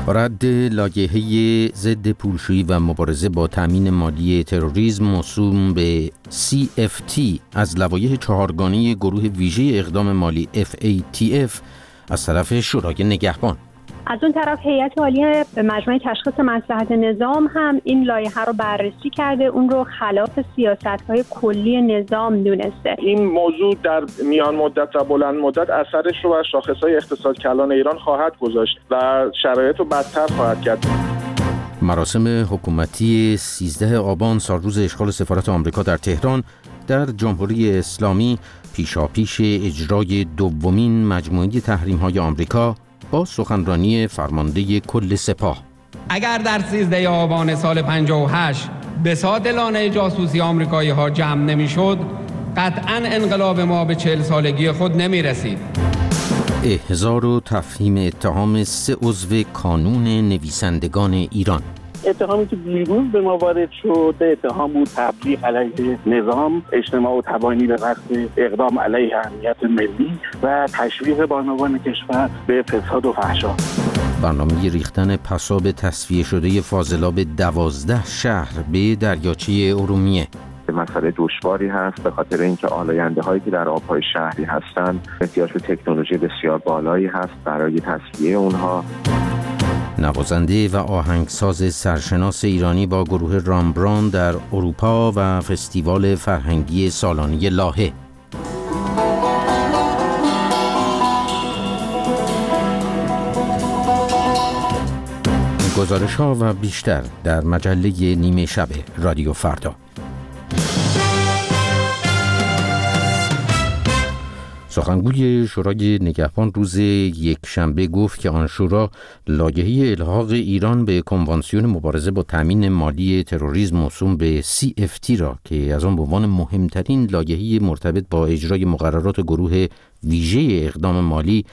رد لایحه ضد پولشویی و مبارزه با تامین مالی تروریسم موسوم به CFT از لوایح چهارگانه گروه ویژه اقدام مالی FATF از طرف شورای نگهبان. از اون طرف هیئت عالیه مجمع تشخیص مصلحت نظام هم این لایحه رو بررسی کرده، اون رو خلاف سیاست‌های کلی نظام دونسته. این موضوع در میان مدت و بلند مدت اثرش رو بر شاخص‌های اقتصاد کلان ایران خواهد گذاشت و شرایط رو بدتر خواهد کرد. مراسم حکومتی 13 آبان سالروز اشغال سفارت آمریکا در تهران در جمهوری اسلامی پیشاپیش اجرای دومین مجموعه تحریم‌های آمریکا با سخنرانی فرمانده کل سپاه. اگر در 13 آبان سال 58 بساط لانه جاسوسی آمریکایی ها جمع نمی شد، قطعاً انقلاب ما به 40 سالگی خود نمی رسید. احضار و تفهیم اتهام 3 عضو کانون نویسندگان ایران. اتهامی که دیروز به ما وارد شد اتهام بود تبلیغ علیه نظام، اجتماع و تبانی به قصد اقدام علیه امنیت ملی و تشویق بانوان کشور به فساد و فحشا. برنامه ریختن پساب تصفیه شده فاضلاب 12 شهر به دریاچه ارومیه. مسئله دشواری هست به خاطر اینکه آلاینده هایی که در آبهای شهری هستند احتیاج به تکنولوژی بسیار بالایی هست برای تصفیه اونها. نوازنده و آهنگساز سرشناس ایرانی با گروه رامبران در اروپا و فستیوال فرهنگی سالانه لاهه. گزارش‌ها و بیشتر در مجله نیمه شب رادیو فردا. سخنگوی شورای نگهبان روز یکشنبه گفت که آن شورا لایحه الحاق ایران به کنوانسیون مبارزه با تامین مالی تروریسم موسوم به CFT را که از آن به عنوان مهمترین لایحه مرتبط با اجرای مقررات گروه ویژه اقدام مالی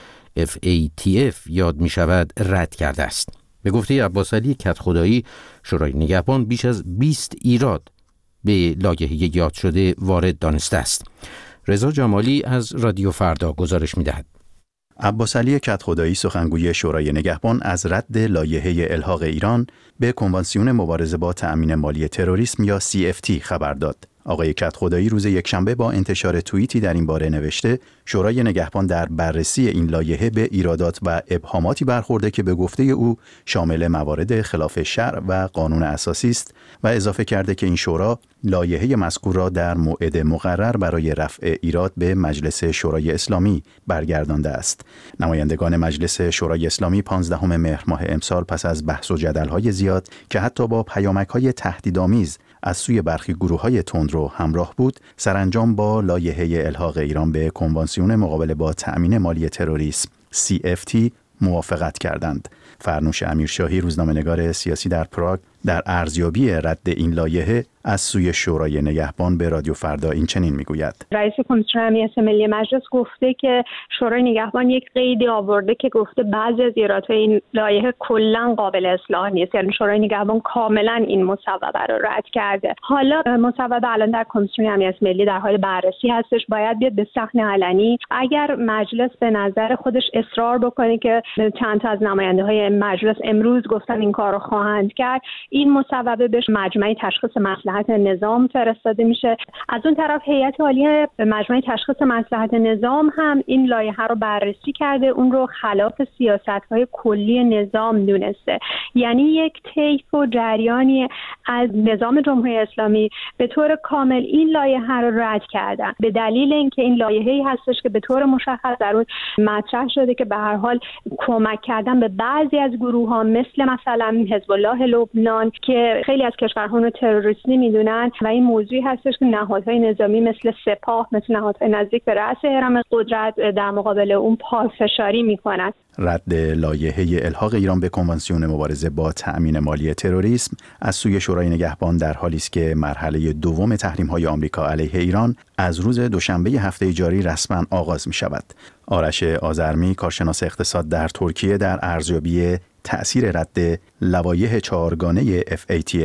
FATF یاد می شود رد کرده است. به گفته عباسعلی کدخدایی، شورای نگهبان بیش از 20 ایراد به لایحه یاد شده وارد دانسته است. رضا جمالی از رادیو فردا گزارش می‌دهد. عباسعلی کدخدایی سخنگوی شورای نگهبان از رد لایحه الحاق ایران به کنوانسیون مبارزه با تأمین مالی تروریسم یا CFT خبر داد. آقای کدخدایی روز یکشنبه با انتشار توییتی در این باره نوشته شورای نگهبان در بررسی این لایحه به ایرادات و ابهاماتی برخورده که به گفته او شامل موارد خلاف شرع و قانون اساسی است و اضافه کرده که این شورا لایحه مذکور را در موعد مقرر برای رفع ایراد به مجلس شورای اسلامی برگردانده است. نمایندگان مجلس شورای اسلامی 15 مهر ماه امسال پس از بحث و جدل‌های زیاد که حتی با پیامک‌های تهدیدآمیز از سوی برخی گروه‌های تندرو همراه بود، سرانجام با لایحه الحاق ایران به کنوانسیون مقابله با تأمین مالی تروریسم CFT موافقت کردند. فرنوش امیرشاهی روزنامه‌نگار سیاسی در پراگ در ارزیابی رد این لایحه از سوی شورای نگهبان به رادیو فردا این چنین میگوید: رئیس کمیسیون امنیت ملی مجلس گفته که شورای نگهبان یک قیدی آورده که گفته بعضی از ایرادهای این لایحه کلا قابل اصلاح نیست. یعنی شورای نگهبان کاملا این مصوبه رو رد کرده. حالا مصوبه الان در کمیسیون امنیت ملی در حال بررسی هستش، باید بیاد به صحن علنی. اگر مجلس به نظر خودش اصرار بکنه که چند تا از نماینده‌های مجلس امروز گفتن این کارو خواهند کرد، این مصوبه به مجمع تشخیص مصلحت نظام فرستاده میشه. از اون طرف هیئت عالیه مجمع تشخیص مصلحت نظام هم این لایحه رو بررسی کرده، اون رو خلاف سیاست‌های کلی نظام دونسته. یعنی یک طیف و جریانی از نظام جمهوری اسلامی به طور کامل این لایحه رو رد کردن به دلیل اینکه این لایحه‌ای هستش که به طور مشخص در اون مطرح شده که به هر حال کمک کردن به بعضی از گروه‌ها مثلا حزب الله لبنان که خیلی از کشورها رو تروریستی میدونن و این موضوعی هستش که نهادهای نظامی مثل سپاه، مثل نهادهای نزدیک به رأس هرم قدرت در مقابل اون پافشاری میکنن. رد لایحه الحاق ایران به کنوانسیون مبارزه با تأمین مالی تروریسم از سوی شورای نگهبان در حالی است که مرحله دوم تحریم‌های آمریکا علیه ایران از روز دوشنبه هفته جاری رسما آغاز می شود. آرش آذرمی، کارشناس اقتصاد در ترکیه، در ارزیابی تأثیر رد لوایح چهارگانه FATF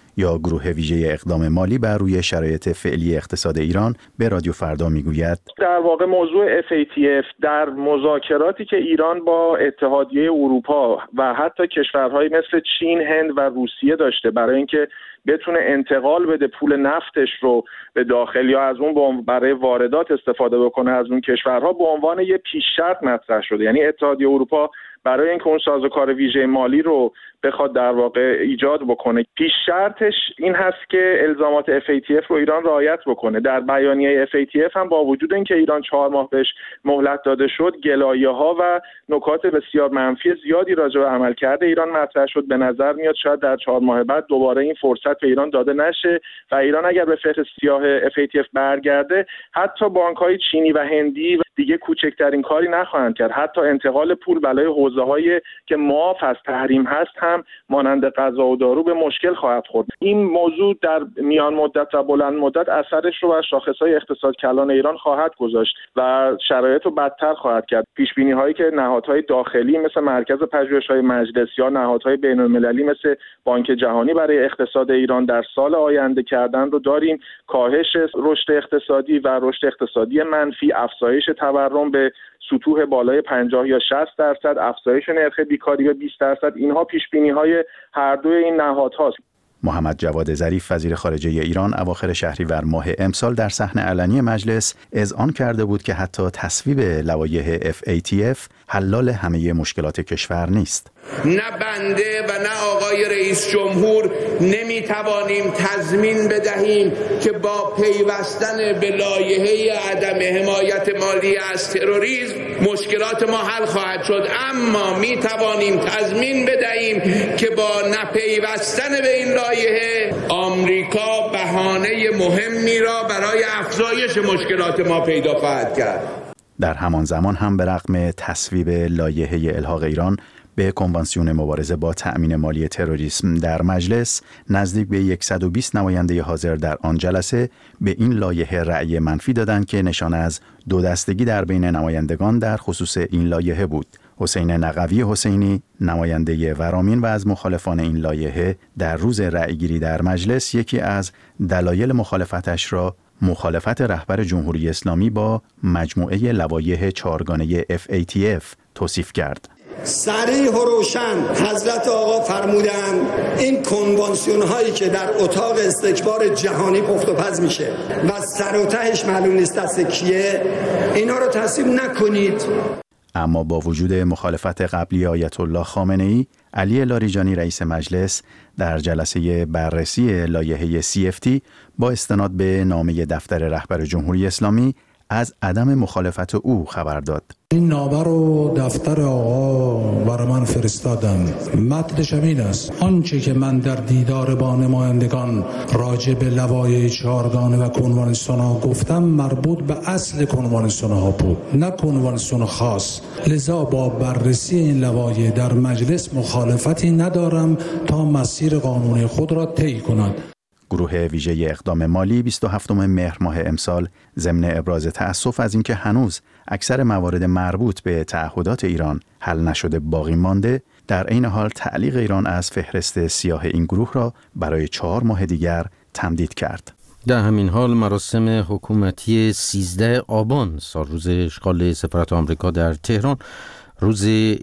یا گروه ویژه اقدام مالی بر روی شرایط فعلی اقتصاد ایران به رادیو فردا میگوید در واقع موضوع FATF در مذاکراتی که ایران با اتحادیه اروپا و حتی کشورهای مثل چین، هند و روسیه داشته برای اینکه بتونه انتقال بده پول نفتش رو به داخل یا از اون برای واردات استفاده بکنه از اون کشورها، به عنوان یه پیش شرط مطرح شده. یعنی اتحادیه اروپا برای اینکه اون سازوکار ویژه مالی رو بخواد در واقع ایجاد بکنه، پیش شرطش این هست که الزامات FATF رو ایران رعایت بکنه. در بیانیه FATF هم با وجود اینکه ایران 4 ماه بهش مهلت داده شد، گلایه‌ها و نکات بسیار منفی زیادی راجع به عملکرد ایران مطرح شد. به نظر میاد شاید در 4 ماه بعد دوباره این فرصت به ایران داده نشه و ایران اگر به فهرست سیاه FATF برگرده، حتی بانک‌های چینی و هندی دیگه کوچکترین کاری نخواهند کرد. حتی انتقال پول برای حوزه‌هایی که معاف از تحریم هست هم مانند غذا و دارو به مشکل خواهد خورد. این موضوع در میان مدت و بلند مدت اثرش رو بر شاخص‌های اقتصاد کلان ایران خواهد گذاشت و شرایط رو بدتر خواهد کرد. پیش‌بینی‌هایی که نهادهای داخلی مثل مرکز پژوهش‌های مجلس یا نهادهای بین‌المللی مثل بانک جهانی برای اقتصاد ایران در سال آینده کردن رو داریم. کاهش رشد اقتصادی و رشد اقتصادی منفی، افزایش تورم به سطوح بالای 50 یا 60%، افزایش نرخ بیکاری به 20%، اینها پیش‌بینی‌های هر دوی این نهادهاست. محمد جواد ظریف وزیر خارجه ایران اواخر شهریور ماه امسال در صحن علنی مجلس اذعان کرده بود که حتی تصویب لوایح FATF حلال همه مشکلات کشور نیست. نه بنده و نه آقای رئیس جمهور نمیتوانیم تضمین بدهیم که با پیوستن به لایحه عدم حمایت مالی از تروریسم مشکلات ما حل خواهد شد، اما میتوانیم تضمین بدهیم که با نپیوستن به این لایحه آمریکا بهانه مهمی را برای افزایش مشکلات ما پیدا خواهد کرد. در همان زمان هم به رغم تصویب لایحه الحاق ایران به کنوانسیون مبارزه با تأمین مالی تروریسم در مجلس، نزدیک به 120 نماینده حاضر در آن جلسه به این لایحه رأی منفی دادند که نشانه از دو دستگی در بین نمایندگان در خصوص این لایحه بود. حسین نقوی حسینی، نماینده ورامین و از مخالفان این لایحه، در روز رأیگیری در مجلس یکی از دلایل مخالفتش را مخالفت رهبر جمهوری اسلامی با مجموعه لوایح 4گانه FATF توصیف کرد. صریح و روشن حضرت آقا فرمودند این کنوانسیون هایی که در اتاق استکبار جهانی پخت و پز میشه و سر و تهش معلوم نیست دست کیه، اینا رو تصویب نکنید. اما با وجود مخالفت قبلی آیت الله خامنه‌ای، علی لاریجانی رئیس مجلس در جلسه بررسی لایحه CFT با استناد به نامه دفتر رهبر جمهوری اسلامی از عدم مخالفت او خبر داد. این نامه رو دفتر آقا برای من فرستادن. متنش این است: آنچه که من در دیدار با نمایندگان راجع به لوایح 4گانه و کنوانسیون ها گفتم مربوط به اصل کنوانسیون ها بود، نه کنوانسیون خاص. لذا با بررسی این لوایح در مجلس مخالفتی ندارم تا مسیر قانونی خود را طی کند. گروه ویژه اقدام مالی 27 مهر ماه امسال ضمن ابراز تأسف از اینکه هنوز اکثر موارد مربوط به تعهدات ایران حل نشده باقی مانده، در عین حال تعلیق ایران از فهرست سیاه این گروه را برای 4 ماه دیگر تمدید کرد. در همین حال مراسم حکومتی 13 آبان سالروز اشغال سفارت آمریکا در تهران روز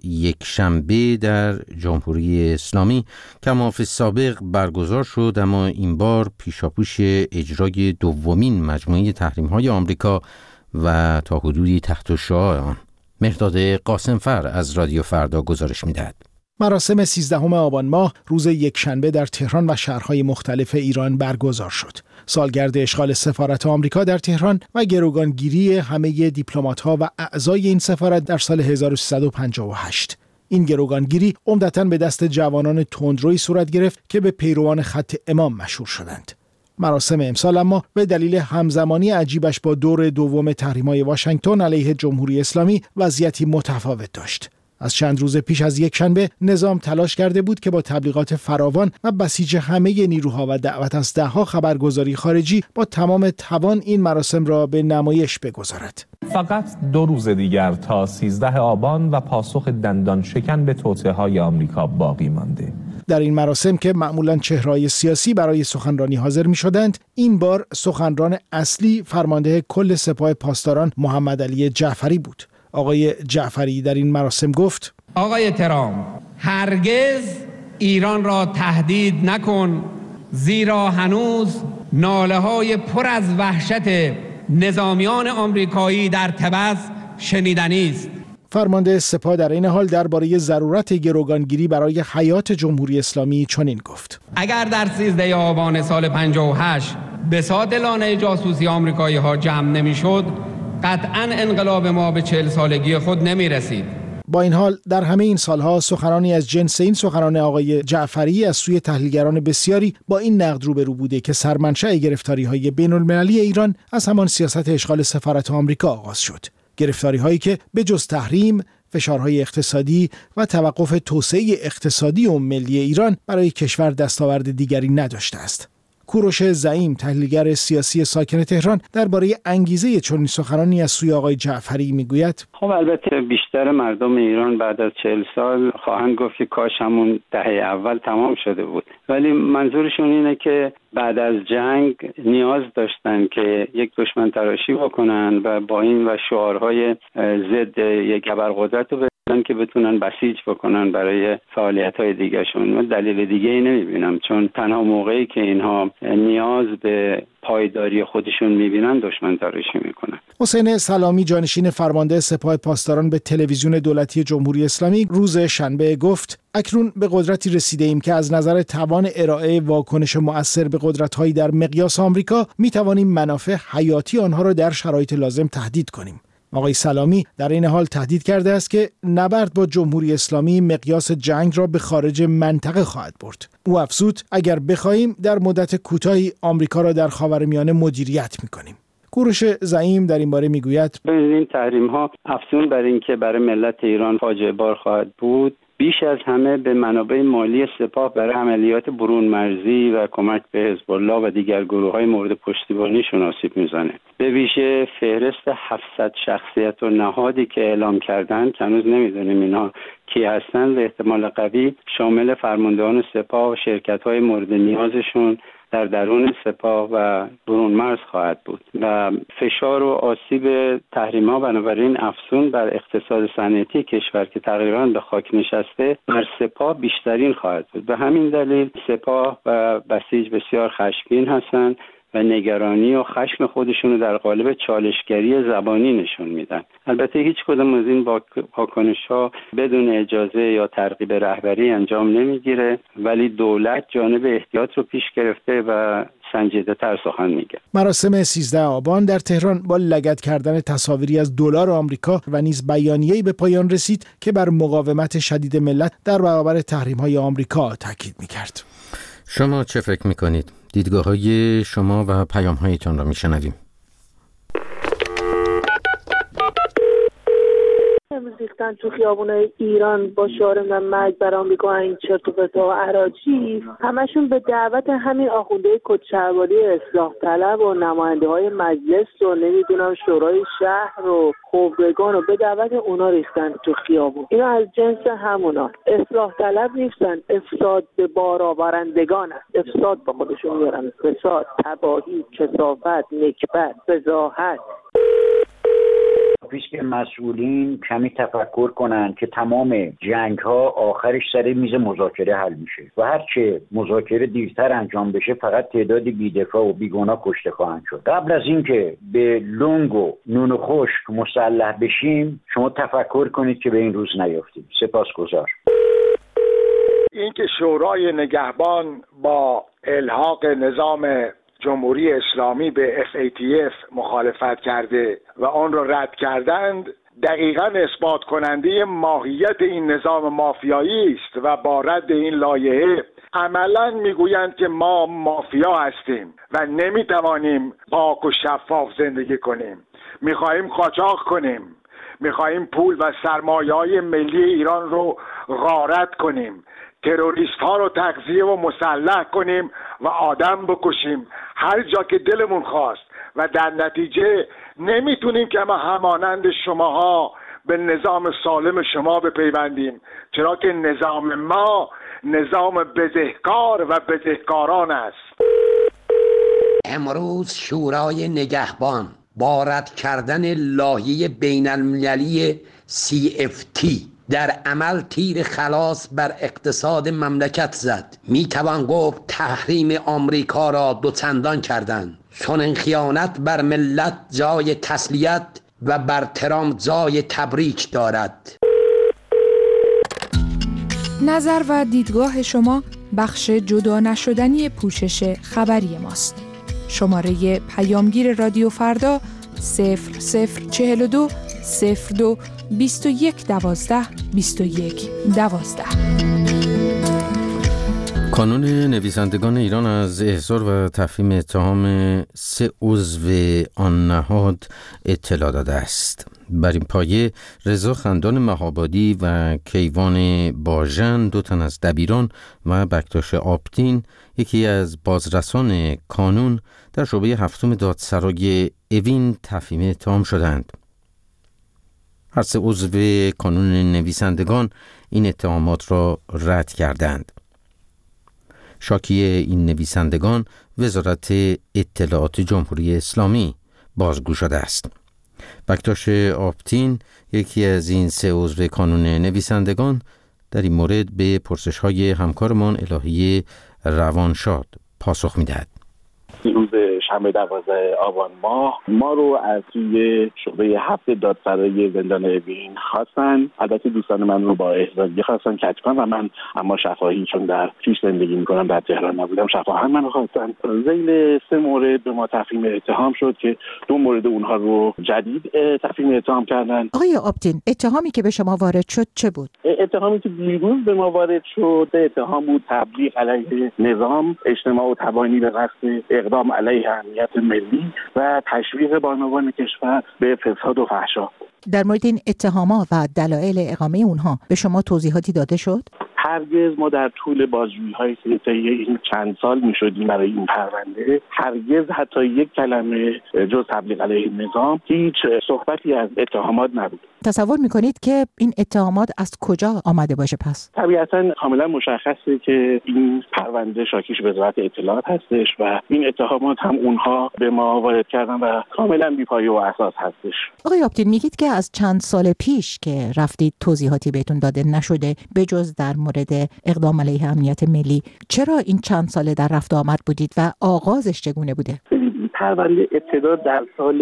یکشنبه در جمهوری اسلامی کما فی السابق برگزار شد، اما این بار پیشاپیش اجرای دومین مجموعه تحریم‌های آمریکا و تا حدودی تحت الشعاع آن. مهرداد قاسمفر از رادیو فردا گزارش می‌دهد. مراسم 13 آبان ماه روز یکشنبه در تهران و شهرهای مختلف ایران برگزار شد. سالگرد اشغال سفارت آمریکا در تهران و گروگانگیری همه دیپلمات‌ها و اعضای این سفارت در سال 1358. این گروگانگیری عمدتاً به دست جوانان تندروی صورت گرفت که به پیروان خط امام مشهور شدند. مراسم امسال اما به دلیل همزمانی عجیبش با دور دوم تحریم‌های واشنگتن علیه جمهوری اسلامی وضعیتی متفاوت داشت. از چند روز پیش از یکشنبه نظام تلاش کرده بود که با تبلیغات فراوان و بسیج همه نیروها و دعوت از دهها خبرگزاری خارجی با تمام توان این مراسم را به نمایش بگذارد. فقط 2 روز دیگر تا 13 آبان و پاسخ دندان شکن به توطئه‌های آمریکا باقی مانده. در این مراسم که معمولاً چهره‌های سیاسی برای سخنرانی حاضر می‌شدند، این بار سخنران اصلی فرمانده کل سپاه پاسداران محمد علی جعفری بود. آقای جعفری در این مراسم گفت: آقای ترامپ، هرگز ایران را تهدید نکن، زیرا هنوز ناله‌های پر از وحشت نظامیان آمریکایی در طبس شنیدنی است. فرمانده سپاه در این حال درباره ضرورت گروگانگیری برای حیات جمهوری اسلامی چنین گفت: اگر در 13 آبان سال 58 بساط لانه جاسوسی آمریکایی ها جمع نمی‌شد، قطعاً انقلاب ما به 40 سالگی خود نمی‌رسید. با این حال در همه این سالها سخنانی از جنس این سخنان آقای جعفری از سوی تحلیلگران بسیاری با این نقد روبرو بوده که سرمنشأ گرفتاری‌های بین‌المللی ایران از همان سیاست اشغال سفارت آمریکا آغاز شد. گرفتاری‌هایی که به جز تحریم، فشارهای اقتصادی و توقف توسعه اقتصادی و ملی ایران برای کشور دستاورد دیگری نداشته است. کوروش زعیم، تحلیلگر سیاسی ساکن تهران، درباره انگیزه چنین سخنانی از سوی آقای جعفری میگوید: خب البته بیشتر مردم ایران بعد از 40 سال خواهند گفت که کاش همون دهه اول تمام شده بود، ولی منظورشون اینه که بعد از جنگ نیاز داشتن که یک دشمن تراشی بکنن و با این و شعارهای ضد یک ابرقدرت رو که بتونن بسیج بکنن برای فعالیت‌های دیگه‌شون. من دلیل دیگه‌ای نمی‌بینم، چون تنها موقعی که اینها نیاز به پایداری خودشون می‌بینن دشمن تراشی می‌کنن. حسین سلامی، جانشین فرمانده سپاه پاسداران، به تلویزیون دولتی جمهوری اسلامی روز شنبه گفت: اکنون به قدرتی رسیده‌ایم که از نظر توان ارائه واکنش مؤثر به قدرت‌های در مقیاس آمریکا می‌توانیم منافع حیاتی آنها را در شرایط لازم تهدید کنیم. آقای سلامی در این حال تهدید کرده است که نبرد با جمهوری اسلامی مقیاس جنگ را به خارج منطقه خواهد برد. او افزود: اگر بخواهیم در مدت کوتاهی آمریکا را در خاورمیانه مدیریت می‌کنیم. کوروش زعیم در این باره میگوید: این تحریم‌ها افزون بر این که برای ملت ایران فاجعه بار خواهد بود، بیش از همه به منابع مالی سپاه برای عملیات برون مرزی و کمک به حزب الله و دیگر گروه‌های مورد پشتیبانیشون آسیب میزنه. به ویژه فهرست 700 شخصیت و نهادی که اعلام کردن که هنوز نمیدونیم اینا کی هستن، به احتمال قوی شامل فرماندهان سپاه و شرکت‌های مورد نیازشون در درون سپاه و برون مرز خواهد بود و فشار و آسیب تحریم‌ها بنابراین افزون بر اقتصاد صنعتی کشور که تقریباً به خاک نشسته بر سپاه بیشترین خواهد بود. به همین دلیل سپاه و بسیج بسیار خشمگین هستند و نگرانی و خشم خودشون رو در قالب چالشگری زبانی نشون میدن. البته هیچ کدام از این واکنش‌ها بدون اجازه یا ترغیب رهبری انجام نمیگیره، ولی دولت جانب احتیاط رو پیش گرفته و سنجیده تر سخن میگه. مراسم 13 آبان در تهران با لگد کردن تصاویری از دلار آمریکا و نیز بیانیه‌ای به پایان رسید که بر مقاومت شدید ملت در برابر تحریم‌های آمریکا تاکید می‌کرد. شما چه فکر می‌کنید؟ دیدگاه‌های شما و پیام‌هایتان را می‌شنویم. امروز ریختن تو خیابونای ایران با شعار مرگ بر آمریکا این چرت و پرت و اراجیف، همشون به دعوت همین آخونده کدشلواری اصلاح طلب و نماینده‌های مجلس و نمیدونم شورای شهر و خبرگان و به دعوت اونا ریختن تو خیابون. اینا از جنس همونا، اصلاح طلب نیستن، افساد به بار آورندگان است. افساد با خودشون میارن، فساد، تباهی، کثافت، نکبت، فضاحت. پیش که مسئولین کمی تفکر کنن که تمام جنگ ها آخرش سر میز مذاکره حل میشه و هرچه مذاکره دیرتر انجام بشه فقط تعدادی بی‌دفاع و بیگناه کشته خواهند شد. قبل از اینکه به لنگ و نون و خشک مسلح بشیم شما تفکر کنید که به این روز نیافتیم. سپاسگزار. اینکه شورای نگهبان با الحاق نظام جمهوری اسلامی به FATF مخالفت کرده و آن را رد کردند دقیقاً اثبات کننده ماهیت این نظام مافیایی است و با رد این لایحه عملاً میگویند که ما مافیا هستیم و نمیتوانیم پاک و شفاف زندگی کنیم، میخواهیم قاچاق کنیم، میخواهیم پول و سرمایه‌های ملی ایران رو غارت کنیم، تروریست ها رو تغذیه و مسلح کنیم و آدم بکشیم هر جا که دلمون خواست و در نتیجه نمیتونیم که ما همانند شماها به نظام سالم شما بپیوندیم، چرا که نظام ما نظام بزهکار و بزهکاران است. امروز شورای نگهبان با رد کردن لایحه بین المللی CFT در عمل تیر خلاص بر اقتصاد مملکت زد. میتوان گفت تحریم آمریکا را دوچندان کردند. چون این خیانت بر ملت جای تسلیت و بر ترامپ جای تبریک دارد. نظر و دیدگاه شما بخش جدا نشدنی پوشش خبری ماست. شماره پیامگیر رادیو فردا 0042 02 21 12 21 12. کانون نویسندگان ایران از احضار و تفهیم اتهام 3 عضو آن نهاد اطلاع داده است. بر این پایه رضا خندان مهابادی و کیوان باژن، 2 تن از دبیران، و بکتاش آپتین، یکی از بازرسان کانون، در شعبه 7 دادسرای اوین تفهیم اتهام شدند. هر 3 عضو کانون نویسندگان این اتهامات را رد کردند. شاکی این نویسندگان وزارت اطلاعات جمهوری اسلامی بازگو شده است. بکتاش آپتین، یکی از این 3 عضو کانون نویسندگان، در این مورد به پرسش‌های همکارمان الهی روانشاد پاسخ می‌دهد. روز شنبه 12 آبان ماه ما رو از توی شعبه 7 دادسرای زندان اوین خواستن. البته دوستان من رو با احضاریه خواستن کج کنم و من اما شفاهی، چون در کیش زندگی میکنم در تهران نبودم، شفاهی منو خواستن. ذیل 3 مورد به ما تفهیم اتهام شد که 2 مورد اونها رو جدید تفهیم اتهام کردن. آقای آپتین، اتهامی که به شما وارد شد چه بود؟ اتهامی که دیروز به ما وارد شد اتهام بود تبلیغ علیه نظام، اجتماع و تبانی به قصد اقدام علیه امنیت ملی و تشویق بانوان کشور به فساد و فحشا. در مورد این اتهامات و دلایل اقامه اونها به شما توضیحاتی داده شد؟ هرگز ما در طول بازجویی‌های که طی این چند سال می‌شدیم برای این پرونده، هرگز حتی یک کلمه جز تبلیغ علیه نظام، هیچ صحبتی از اتهامات نبود. تصور می‌کنید که این اتهامات از کجا آمده باشه پس؟ طبیعتاً کاملا مشخصه که این پرونده شاکیش وزارت اطلاعات هستش و این اتهامات هم اونها به ما وارد کردن و کاملا بی‌پایه و اساس هستش. آقای آپتین، میگید که از چند سال پیش که رفتید توضیحاتی بهتون داده نشده بجز در مورد اقدام علیه امنیت ملی. چرا این چند ساله در رفت و آمد بودید و آغازش چگونه بوده؟ پرونده ابتدا در سال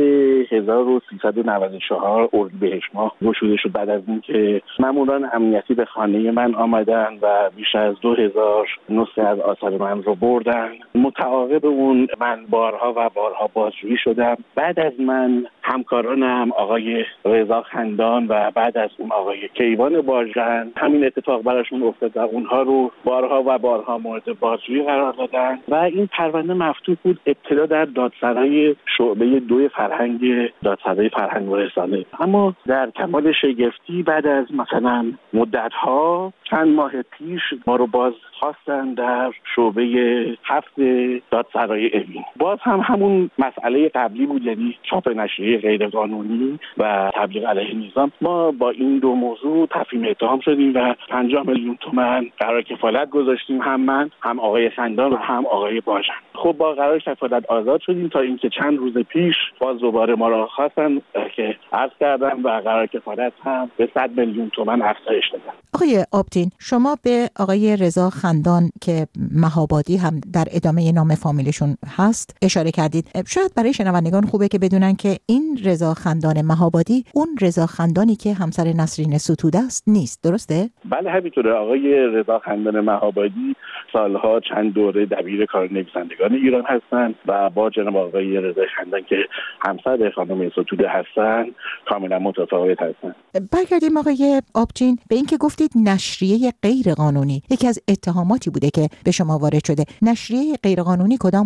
1394 اردیبهشت ماه گشوده شد، بعد از اینکه ماموران امنیتی به خانه من آمدن و بیش از 2000 نسخه از آثار من رو بردن. متعاقب اون من بارها و بارها بازجویی شدم. بعد از من همکارانم آقای رضا خندان و بعد از اون آقای کیوان باژن همین اتفاق براشون افتاد و اونها رو بارها و بارها مورد بازجویی قرار دادن و این پرونده مفتوح بود. ابتدا در دادسرای شعبه 2 فرهنگ، دادسرای فرهنگ و رسانه، اما در کمال شگفتی بعد از مثلا مدت‌ها چند ماه پیش ما رو باز خواستن در شعبه 7 دادسرای اوین. باز هم همون مسئله قبلی بود، یعنی چاپ نشریه غیرقانونی و تبلیغ علیه نظام. ما با این 2 موضوع تفهیم اتهام شدیم و 50 میلیون تومان قرار کفالت گذاشتیم، هم من، هم آقای خندان و هم آقای باژن. خب با قرار کفالت آزاد شدیم تا اینکه چند روز پیش باز دوباره ما را خواستن که عرض کردم و قرار کفالت هم به 100 میلیون تومان افزایش دادن. آقای آپتین، شما به آقای رضا خندان که مهابادی هم در ادامه نام فامیلشون هست اشاره کردید. شاید برای شنوندگان خوبه که بدونن که این رضا خندان مهابادی اون رضا خندانی که همسر نسرین ستوده است نیست، درسته؟ بله همینطوره. آقای رضا خندان مهابادی سالها چند دوره دبیر کار نویسندگان ایران هستند و با جناب آقای رضا خندان که همسر خانم ستوده هستند کاملا متفاوت هستند. برگردیم آقای آپتین به اینکه گفتید نشریه غیر قانونی یکی از اتهاماتی بوده که به شما وارد شده. نشریه غیر قانونی کدام بوده؟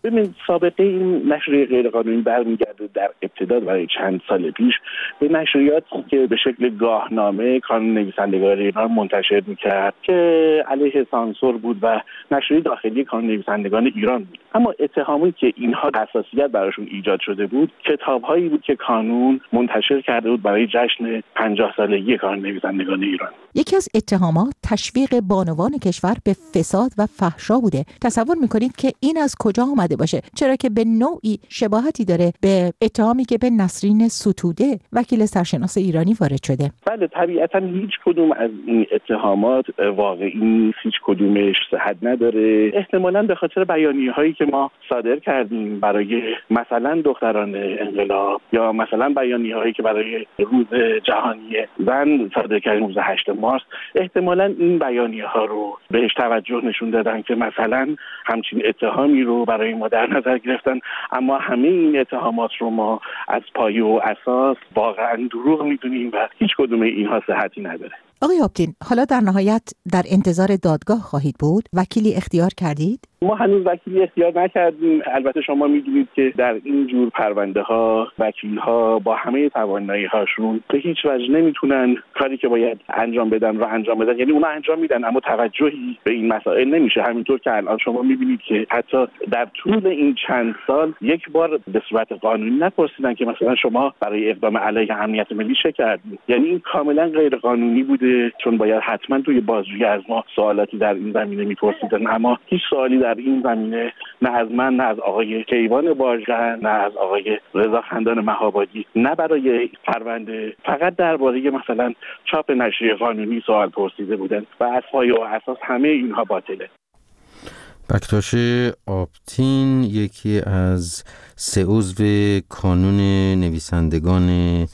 ببینید سابقه این نشریه غیرقانونی برمیگرده در ابتدا برای چند سال پیش به نشریاتی که به شکل گاهنامه کانون نویسندگان ایران منتشر میکرد که علیه سانسور بود و نشریه داخلی کانون نویسندگان ایران بود. اما اتهامی که اینها حساسیت براشون ایجاد شده بود کتاب‌هایی بود که کانون منتشر کرده بود برای جشن 50 سالگی کانون نویسندگان ایران. یکی از اتهامات تشویق بانوان کشور به فساد و فحشا بوده. تصور میکنید که این از کجا آمده باشه؟ چرا که به نوعی شباهتی داره به اتهامی که به نسرین ستوده وکیل سرشناس ایرانی وارد شده. بله طبیعتا هیچ کدوم از این اتهامات واقعی نیست، هیچ کدومش صحت نداره. احتمالاً به خاطر بیانیه‌هایی که ما صادر کردیم برای مثلا دختران انقلاب یا مثلا بیانیه‌هایی که برای روز جهانی زن صادر کردیم روز 8 مارس، احتمالاً این بیانیه‌ها رو بهش توجه نشون دادن که مثلا همچین اتهامی رو برای ما در نظر گرفتن. اما همه این اتهامات رو ما از پایه و اساس واقعا دروغ میدونیم و هیچ کدوم اینها صحتی نداره. آقای آپتین، حالا در نهایت در انتظار دادگاه خواهید بود؟ وکیلی اختیار کردید؟ ما هنوز وکیلی اختیار نکردیم. البته شما میدونید که در این جور پرونده ها وکیل ها با همه توانایی هاشون به هیچ وجه نمیتونن کاری که باید انجام بدن رو انجام بدن. یعنی اونا انجام میدن اما توجهی به این مسائل نمیشه. همینطور که الان شما میبینید که حتی در طول این چند سال یک بار به صورت قانونی نپرسیدن که مثلا شما برای اقدام علیه امنیت ملی چه کردید. یعنی این کاملا غیر قانونی بوده، چون باید حتما توی بازجویی از ما سوالاتی در این زمینه میپرسیدن. اما هیچ سوالی در این زمینه نه از من، نه از آقای کیوان باژگان، نه از آقای رضا خندان مهابادی، نه برای پرونده، فقط درباره مثلا چاپ نشریه قانونی سوال پرسیده بودن و از پایه و اساس همه اینها باطله. بکتاش آپتین یکی از 3 عضو کانون نویسندگان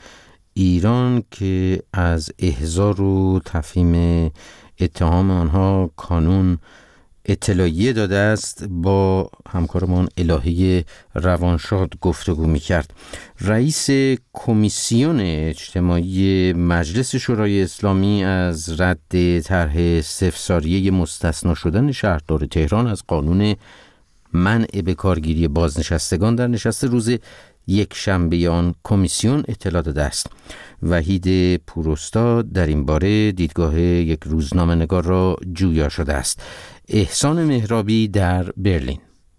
ایران که از احضار و تفهیم اتهام آنها کانون اطلاعیه داده است با همکارمان الهی روانشاد گفتگو می‌کرد. رئیس کمیسیون اجتماعی مجلس شورای اسلامی از رد طرح استفساریه مستثنا شدن شهردار تهران از قانون منع به کارگیری بازنشستگان در نشست روز یکشنبه آن کمیسیون اطلاع داده است. وحید پوراستاد در این باره دیدگاه یک روزنامه‌نگار را جویا شده است. احسان مهرابی در برلین.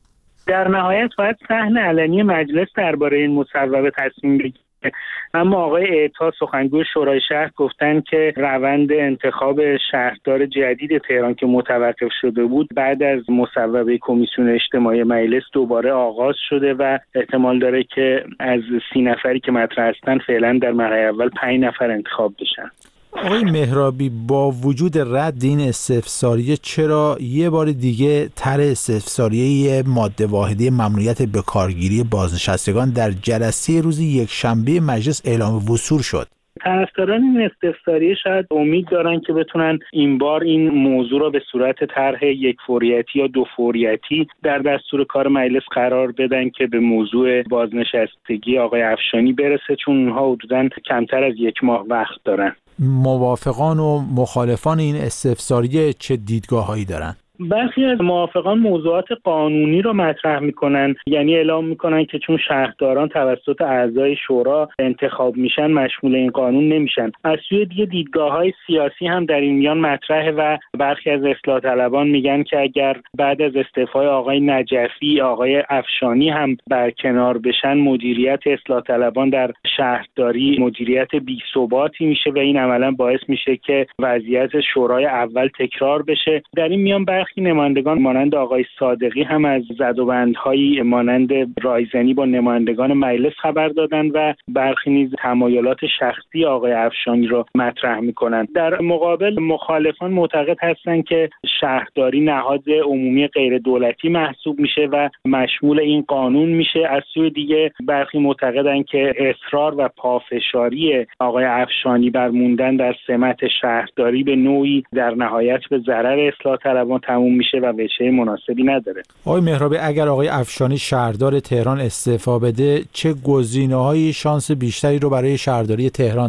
در نهایت باید صحن علنی مجلس درباره این مصوبه تصمیم بگیره. اما آقای اعطا سخنگوی شورای شهر گفتن که روند انتخاب شهردار جدید تهران که متوقف شده بود بعد از مصوبه کمیسیون اجتماعی مجلس دوباره آغاز شده و احتمال داره که از 30 نفری که مطرح هستن فعلا در مرحله اول 5 نفر انتخاب بشن. آقای مهرابی، با وجود رد این استفساریه چرا یه بار دیگه طرح استفساریه ماده واحده ممنوعیت به کارگیری بازنشستگان در جلسه روز یکشنبه مجلس اعلام وصول شد؟ طرفداران این استفساریه شاید امید دارن که بتونن این بار این موضوع را به صورت طرح یک فوریتی یا 2 فوریتی در دستور کار مجلس قرار بدن که به موضوع بازنشستگی آقای افشانی برسه، چون اونها حدوداً کمتر از 1 ماه وقت دارن. موافقان و مخالفان این استفساریه چه دیدگاه‌هایی دارن؟ برخی از موافقان موضوعات قانونی رو مطرح میکنن، یعنی اعلام میکنن که چون شهرداران توسط اعضای شورا انتخاب میشن مشمول این قانون نمیشن. از سوی دیگه دیدگاه‌های سیاسی هم در این میان مطرحه و برخی از اصلاح طلبان میگن که اگر بعد از استعفای آقای نجفی آقای افشانی هم برکنار بشن مدیریت اصلاح طلبان در شهرداری مدیریت بی‌ثباتی میشه و این عملاً باعث میشه که وضعیت شورای اول تکرار بشه. در این میان برخی نمایندگان مانند آقای صادقی هم از زدوبندهای مانند رایزنی با نمایندگان مجلس خبر دادن و برخی نیز تمایلات شخصی آقای افشانی را مطرح میکنند. در مقابل مخالفان معتقد هستند که شهرداری نهاد عمومی غیر دولتی محسوب میشه و مشمول این قانون میشه. از سوی دیگه برخی معتقدند که اصرار و پافشاری آقای افشانی بر موندن در سمت شهرداری به نوعی در نهایت به ضرر اصلاح طلبان تموم میشه و وجه مناسبی نداره. آقای مهرابی، اگر آقای افشانی شهردار تهران استعفا بده چه گزینه‌های شانس بیشتری رو برای شهرداری تهران دارن؟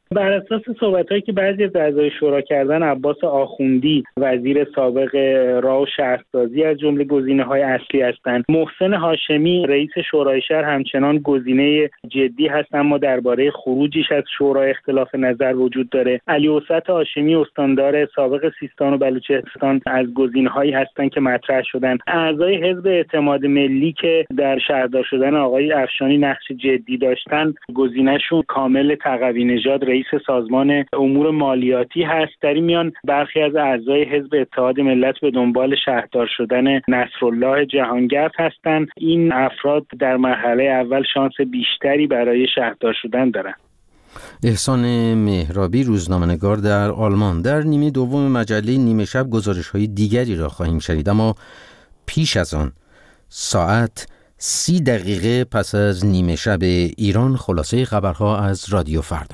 بر اساس صحبت‌هایی که بعضی از اعضای شورا کردن، عباس آخوندی وزیر سابق راه و شهرسازی از جمله گزینه‌های اصلی هستند. محسن هاشمی رئیس شورای شهر همچنان گزینه جدی هست، اما درباره خروجش از شورا اختلاف نظر وجود داره. علی اوسط هاشمی استاندار سابق سیستان و بلوچستان از گزینه‌هایی هستند که مطرح شدن. اعضای حزب اعتماد ملی که در شهردار شدن آقای افشانی نقش جدی داشتن، گزینه‌شون کامل تقوی نژاد رئیس سازمان امور مالیاتی هست. در این میان برخی از اعضای حزب اتحاد ملت به دنبال شهردار شدن نصرالله جهانگرد هستند. این افراد در مرحله اول شانس بیشتری برای شهردار شدن دارند. احسان مهرابی، روزنامه‌نگار در آلمان. در نیمه دوم مجله نیمه شب گزارش‌های دیگری را خواهیم شنید، اما پیش از آن ساعت 30 دقیقه پس از نیمه شب ایران خلاصه خبرها از رادیو فردا.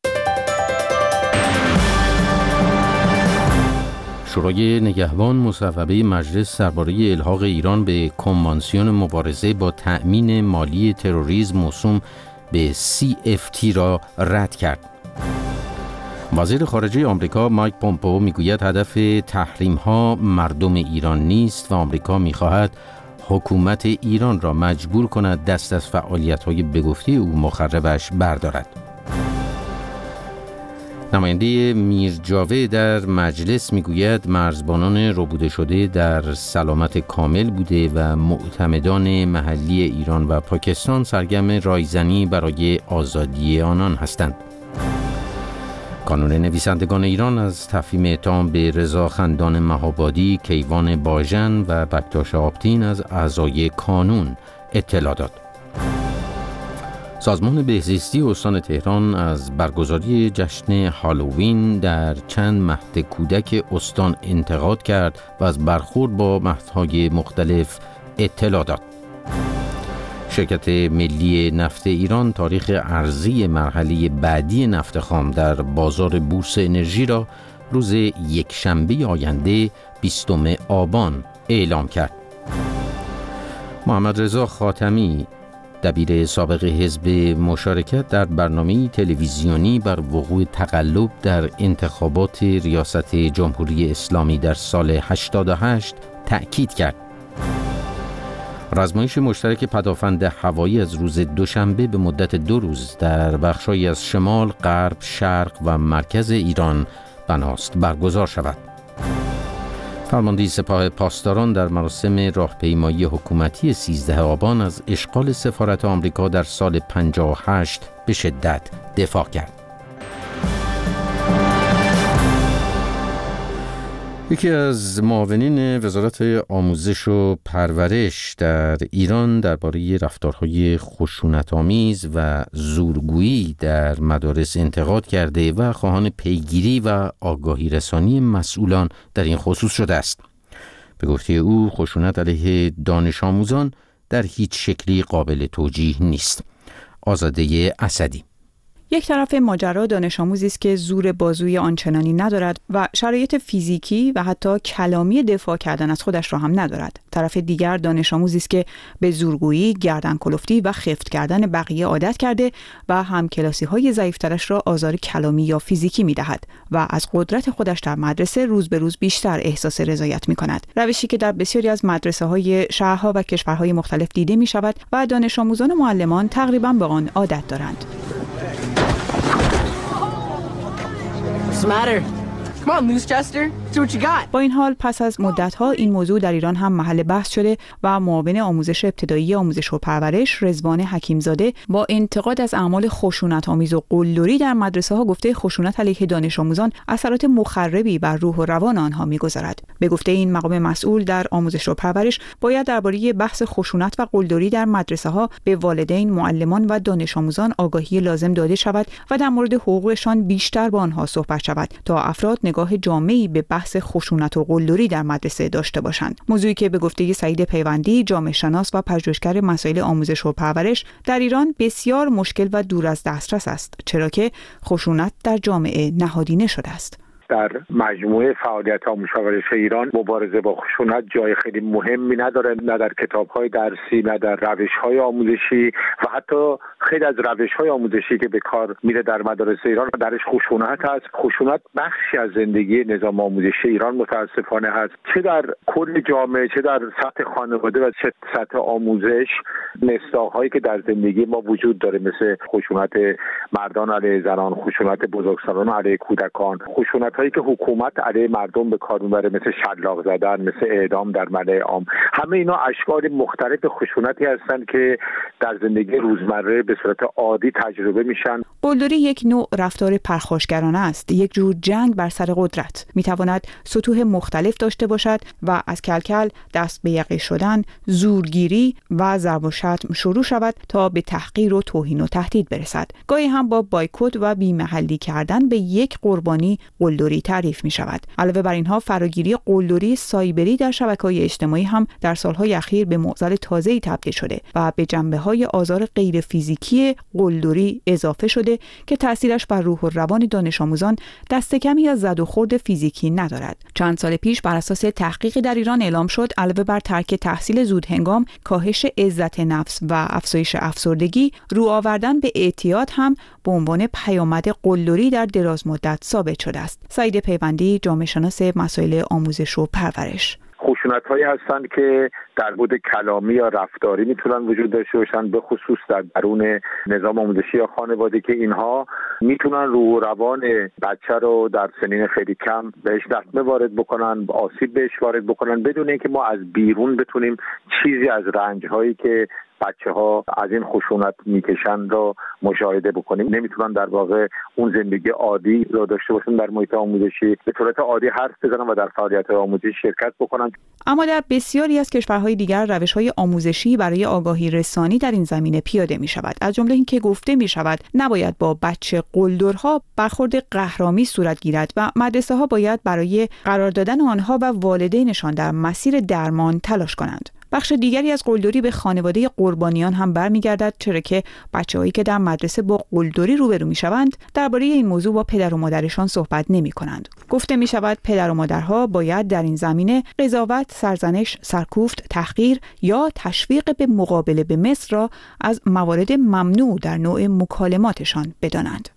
شورای نگهبان مصوبه مجلس درباره الحاق ایران به کنوانسیون مبارزه با تأمین مالی تروریسم موسوم به CFT را رد کرد. وزیر خارجه آمریکا مایک پومپئو میگوید هدف تحریم‌ها مردم ایران نیست و آمریکا می‌خواهد حکومت ایران را مجبور کند دست از فعالیت‌های به گفته او مخربش بردارد. نماینده میرجاوه در مجلس میگوید مرزبانان ربوده شده در سلامت کامل بوده و معتمدان محلی ایران و پاکستان سرگرم رایزنی برای آزادی آنان هستند. کانون نویسندگان ایران از تفهیم اتهام به رضا خندان مهابادی، کیوان باژن و بکتاش آبتین از اعضای کانون اطلاع داد. سازمان بهزیستی استان تهران از برگزاری جشن هالووین در چند مهد کودک استان انتقاد کرد و از برخورد با مهدهای مختلف اطلاع داد. شرکت ملی نفت ایران تاریخ ارزی مرحله بعدی نفت خام در بازار بورس انرژی را روز یکشنبه آینده 20 آبان اعلام کرد. محمد رضا خاتمی، دبیر سابق حزب مشارکت، در برنامه تلویزیونی بر وقوع تقلب در انتخابات ریاست جمهوری اسلامی در سال 88 تأکید کرد. رزمایش مشترک پدافند هوایی از روز دوشنبه به مدت 2 روز در بخش‌هایی از شمال، غرب، شرق و مرکز ایران بناست برگزار شود. فرمانده سپاه پاسداران در مراسم راهپیمایی حکومتی 13 آبان از اشغال سفارت آمریکا در سال 58 به شدت دفاع کرد. یکی از معاونین وزارت آموزش و پرورش در ایران درباره رفتارهای خشونت‌آمیز و زورگویی در مدارس انتقاد کرده و خواهان پیگیری و آگاهی رسانی مسئولان در این خصوص شده است. به گفته او خشونت علیه دانش آموزان در هیچ شکلی قابل توجیه نیست. آزاده اسدی: یک طرف ماجرا دانش آموزی است که زور بازوی آنچنانی ندارد و شرایط فیزیکی و حتی کلامی دفاع کردن از خودش را هم ندارد. طرف دیگر دانش آموزی است که به زورگویی، گردن کلفتی و خفت کردن بقیه عادت کرده و همکلاسی‌های ضعیف‌ترش را آزار کلامی یا فیزیکی می‌دهد و از قدرت خودش در مدرسه روز به روز بیشتر احساس رضایت می‌کند. روشی که در بسیاری از مدرسه‌های شهرها و کشورهای مختلف دیده می‌شود و دانش آموزان و معلمان تقریباً به آن عادت دارند. What's the matter? Come on, loose Chester. See what you got. با این حال پس از مدت‌ها این موضوع در ایران هم محل بحث شده و معاون آموزش ابتدایی آموزش و پرورش رضوان حکیمزاده با انتقاد از اعمال خشونت‌آمیز و قلدری در مدرسه‌ها گفته خشونت علیه دانش آموزان اثرات مخربی بر روح و روان آنها می‌گذارد. به گفته این مقام مسئول در آموزش و پرورش باید درباره بحث خشونت و قلدری در مدرسه‌ها به والدین، معلمان و دانش آموزان آگاهی لازم داده شود و در مورد حقوقشان بیشتر با آنها صحبت شود تا افراد نگاه جامعی به بحث خشونت و قلدری در مدرسه داشته باشند. موضوعی که به گفته سعید پیوندی، جامعه شناس و پژوهشگر مسائل آموزش و پرورش، در ایران بسیار مشکل و دور از دسترس است، چرا که خشونت در جامعه نهادینه شده است. در مجموعه فعالیت آموزش و پرورش ایران مبارزه با خشونت جای خیلی مهمی نداره، نه در کتاب‌های درسی، نه در روش‌های آموزشی و حتی خیلی از روش‌های آموزشی که به کار میره در مدارس ایران درش خشونت هست. خشونت بخشی از زندگی نظام آموزشی ایران متاسفانه هست، چه در کل جامعه، چه در سطح خانواده و چه سطح آموزش. مصداق‌هایی که در زندگی ما وجود داره مثل خشونت مردان علیه زنان، خشونت بزرگسالان علیه کودکان، خشونت‌هایی که حکومت علیه مردم به کار میبره مثل شلاق زدن، مثل اعدام در ملأ عام. همه اینا اشکال مختلف خشونتی هستند که در زندگی روزمره به صورت عادی تجربه میشن. قلدری یک نوع رفتار پرخاشگرانه است، یک جور جنگ بر سر قدرت. میتواند سطوح مختلف داشته باشد و از کلکل، دست به یقه شدن، زورگیری و ضرب و شتم شروع شود تا به تحقیر و توهین و تهدید برسد. گاهی هم با بایکوت و بی‌محلی کردن به یک قربانی قلدری تعریف می شود. علاوه بر اینها فراگیری قلدری سایبری در شبکه‌های اجتماعی هم در سالهای اخیر به معضل تازه‌ای تبدیل شده و به جنبه‌های آزار غیر فیزیکی قلدری اضافه شده که تأثیرش بر روح و روان دانش آموزان دست کمی از زد و خورد فیزیکی ندارد. چند سال پیش بر اساس تحقیقی در ایران اعلام شد علاوه بر ترک تحصیل زود هنگام، کاهش عزت نفس و افزایش افسردگی، رو آوردن به اعتیاد هم به عنوان پیامد قلدری در دراز مدت ثابت شده است. سعید پیوندی، جامعه شناس مسائل آموزش و پرورش: خشونت‌هایی هستند که در بود کلامی یا رفتاری میتونن وجود داشته باشن، به خصوص در درون نظام آموزشی یا خانواده، که اینها میتونن روح و روان بچه رو در سنین خیلی کم بهش دخمه وارد بکنن، آسیب بهش وارد بکنن، بدون اینکه ما از بیرون بتونیم چیزی از رنج‌هایی که بچه‌ها از این خشونت میکشن رو مشاهده بکنیم. نمیتونن در واقع اون زندگی عادی رو داشته باشن در محیط آموزشی، به صورت عادی حرف بزنن و در فعالیت‌های آموزشی شرکت بکنن. اما در بسیاری از کشورهای دیگر روش‌های آموزشی برای آگاهی رسانی در این زمینه پیاده می‌شود. از جمله اینکه گفته می‌شود نباید با بچه قلدرها برخورد قهرامی صورت گیرد و مدرسه‌ها باید برای قرار دادن آنها و والدینشان در مسیر درمان تلاش کنند. بخش دیگری از قلدری به خانواده قربانیان هم برمیگردد، چرا که بچه‌هایی که در مدرسه با قلدری روبرو میشوند درباره این موضوع با پدر و مادرشان صحبت نمی‌کنند. گفته می‌شود پدر و مادرها باید در این زمینه قضاوت، سرزنش، سرکوفت، تحقیر یا تشویق به مقابله به مثل را از موارد ممنوع در نوع مکالماتشان بدانند.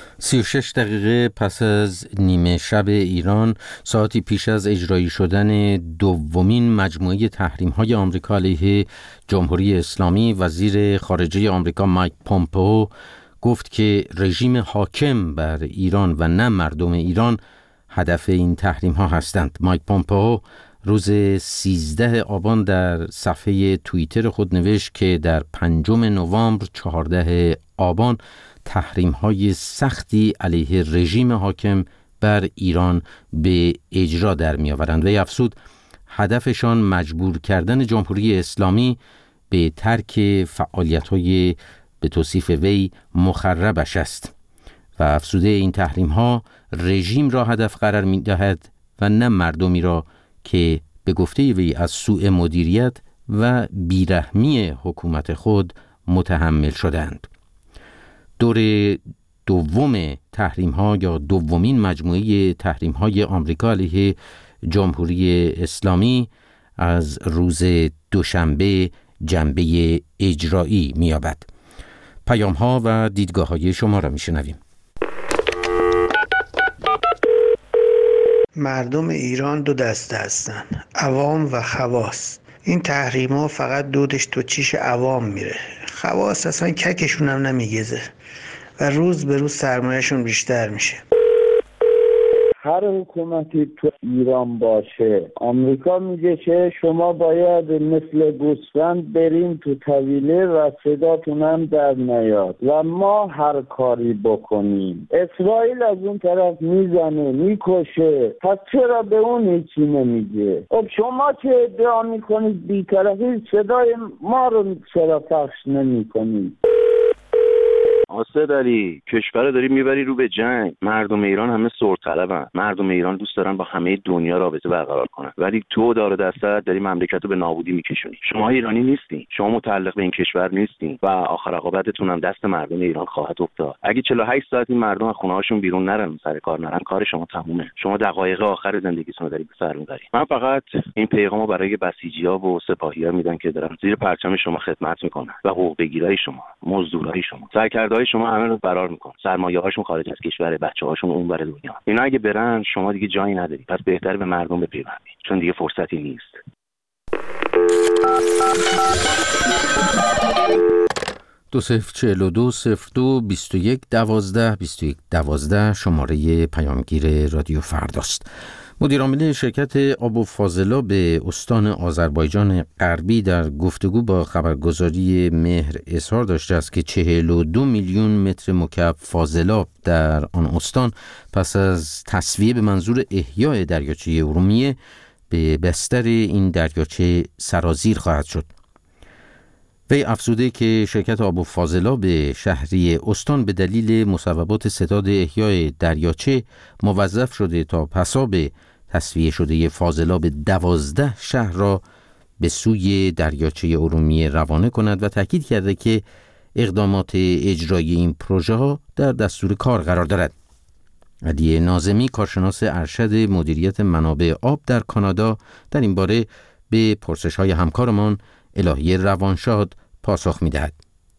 36 دقیقه پس از نیمه شب ایران، ساعتی پیش از اجرایی شدن دومین مجموعه تحریم‌های آمریکا علیه جمهوری اسلامی، وزیر خارجه آمریکا مایک پومپئو گفت که رژیم حاکم بر ایران و نه مردم ایران هدف این تحریم‌ها هستند. مایک پومپئو روز 13 آبان در صفحه توییتر خود نوشت که در 5 نوامبر 14 آبان تحریم‌های سختی علیه رژیم حاکم بر ایران به اجرا در می‌آورند و افزود هدفشان مجبور کردن جمهوری اسلامی به ترک فعالیت‌های به توصیف وی مخربش است و افزوده این تحریم‌ها رژیم را هدف قرار می‌دهد و نه مردمی را که به گفته وی از سوء مدیریت و بیرحمی حکومت خود متحمل شدند. دور دوم تحریم‌ها یا دومین مجموعه تحریم‌های آمریکا علیه جمهوری اسلامی از روز دوشنبه جنبه اجرایی می‌یابد. پیام‌ها و دیدگاه‌های شما را می‌شنویم. مردم ایران دو دسته هستن، عوام و خواص. این تحریم‌ها فقط دودش تو چیش عوام میره، خواص اصلا ککشون هم نمیگزه و روز به روز سرمایه‌شون بیشتر میشه. هر حکومتی تو ایران باشه، آمریکا میگه که شما باید مثل گوسفند برین تو طویله و صداتون هم در نیاد و ما هر کاری بکنیم. اسرائیل از اون طرف میزنه میکشه، پس چرا به اون هیچی نمیگه؟ خب شما که ادعا میکنید بی‌طرفی، صدای ما رو چرا پخش نمیکنید؟ آسد علی، کشور داری میبری رو به جنگ. مردم ایران همه سرطلبن. مردم ایران دوست دارن با همه دنیا رابطه برقرار کنن، ولی تو دار دستت داری مملکت رو به نابودی میکشونی. شما ایرانی نیستین، شما متعلق به این کشور نیستین و آخر عاقبتتون هم دست مردم ایران خواهد افتاد. اگه 48 ساعت این مردم از خونه‌هاشون بیرون نرن، سر کار نرن، کار شما تمومه. شما دقایق آخر زندگیتون رو داری به سر میبری. من فقط این پیغامو برای بسیجی‌ها و سپاهی‌ها میدم که دارن زیر پرچم شما خدمت میکنن و حقوق بگیرای شما، مزدورای شما، سرکرده‌های شما همه رو فرار میکنن. سرمایه‌هاشون خارج از کشور، بچه‌هاشون اونور دنیا. اینا اگه برن شما دیگه جایی نداری. پس بهتره به مردم بپیوندی، چون دیگه فرصتی نیست. 2042022112 شماره پیامگیر رادیو فرداست. مدیرعامل شرکت آب و فاضلا به استان آذربایجان غربی در گفتگو با خبرگزاری مهر اظهار داشته است که 42 میلیون متر مکعب فاضلاب در آن استان پس از تصفیه به منظور احیای دریاچه ارومیه به بستر این دریاچه سرازیر خواهد شد. وی افزوده که شرکت آب و فاضلاب شهری استان به دلیل مصوبات ستاد احیای دریاچه موظف شده تا پساب تصفیه شده فاضلاب 12 شهر را به سوی دریاچه ارومیه روانه کند و تاکید کرده که اقدامات اجرایی این پروژه ها در دستور کار قرار دارد. علی ناظمی، کارشناس ارشد مدیریت منابع آب در کانادا، در این باره به پرسش‌های همکارمان الهی روانشاد پاسخ می‌دهد.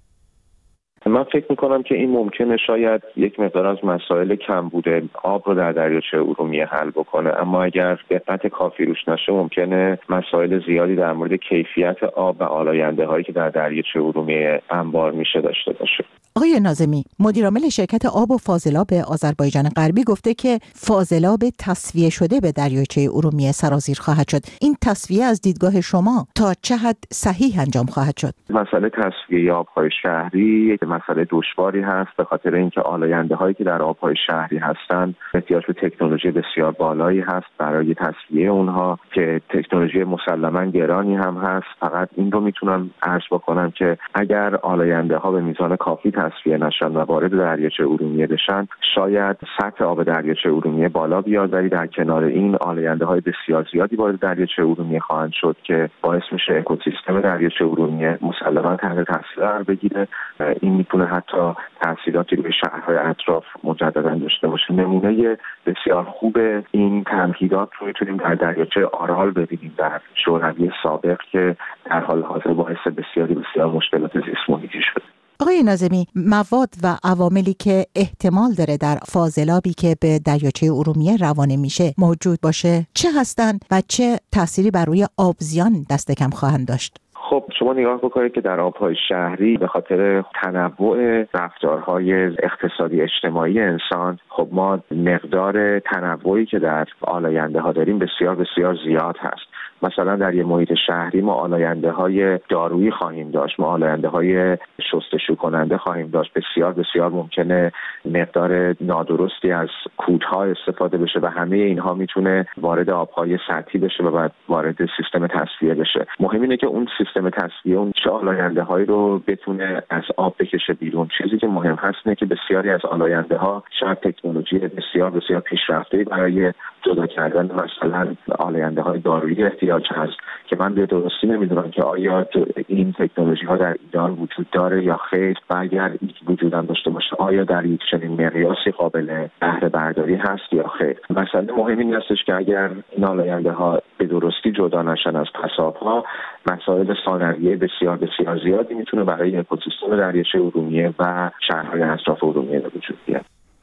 من فکر میکنم که این ممکنه شاید یک مقدار از مسائل کمبود آب رو در دریاچه ارومیه حل بکنه، اما اگر دقت کافی روش نشه ممکنه مسائل زیادی در مورد کیفیت آب و آلاینده هایی که در دریاچه ارومیه انبار میشه داشته باشه. آقای ناظمی، مدیرعامل شرکت آب و فاضلاب آذربایجان غربی گفته که فاضلاب تصفیه شده به دریاچه ارومیه سرازیر خواهد شد. این تصفیه از دیدگاه شما تا چه حد صحیح انجام خواهد شد؟ مسئله تصفیه آب‌های شهری مسئله دشواری هست، به خاطر اینکه آلاینده هایی که در آب‌های شهری هستند احتیاج به تکنولوژی بسیار بالایی هست برای تصفیه اونها که تکنولوژی مسلماً گرانی هم هست. فقط این رو میتونم عرض بکنم که اگر آلاینده ها به میزان کافی تصفیه نشن و وارد دریاچه ارومیه بشن، شاید سطح آب دریاچه ارومیه بالا بیاد، ولی در کنار این آلاینده های بسیار زیادی وارد دریاچه ارومیه خواهند شد که باعث میشه اکوسیستم دریاچه ارومیه مسلماً تحت تاثیر قرار بگیره. این میتونه حتی تاثیراتی روی شهرهای اطراف مجددا داشته باشه. نمونه بسیار خوب این تمهیدات رو میتونیم در دریاچه آرال ببینیم در شوروی سابق که در حال حاضر باعث بسیار مشکلات زیست محیطی شده. آقای ناظمی، مواد و عواملی که احتمال داره در فاضلابی که به دریاچه ارومیه روانه میشه موجود باشه چه هستند و چه تأثیری بر روی آبزیان دست کم خواهند داشت؟ خب شما نگاه بکنید که در آب‌های شهری به خاطر تنوع رفتارهای اقتصادی اجتماعی انسان، خب ما مقدار تنوعی که در آلاینده‌ها داریم بسیار زیاد هست. مثلا در یه محیط شهری ما آلاینده‌های دارویی خواهیم داشت، ما آلاینده‌های شستشو کننده خواهیم داشت. بسیار ممکنه مقدار نادرستی از کودها استفاده بشه و همه اینها میتونه وارد آب‌های سطحی بشه و بعد وارد سیستم تصفیه بشه. مهم اینه که اون سیستم تصفیه اون چه آلاینده‌هایی رو بتونه از آب بکشه بیرون. چیزی که مهم هست اینه که بسیاری از آلاینده‌ها شاید تکنولوژی بسیار پیشرفته‌ای برای جدا کردن مثلا آلاینده‌های دارویی احتیاج هست که من به درستی نمیدونم که آیا این تکنولوژی ها در ایران وجود داره یا خیر، و اگر وجود داشته باشه آیا در یک چنین مقیاسی قابل بهره برداری هست یا خیر. مثلا مهم این هستش که اگر این آلاینده ها به درستی جدا نشن از پساب ها، مسائل ثانویه بسیار زیادی میتونه برای اکوسیستم دریاچه ارومیه و شهرهای اطراف ارومیه وجود بیاد.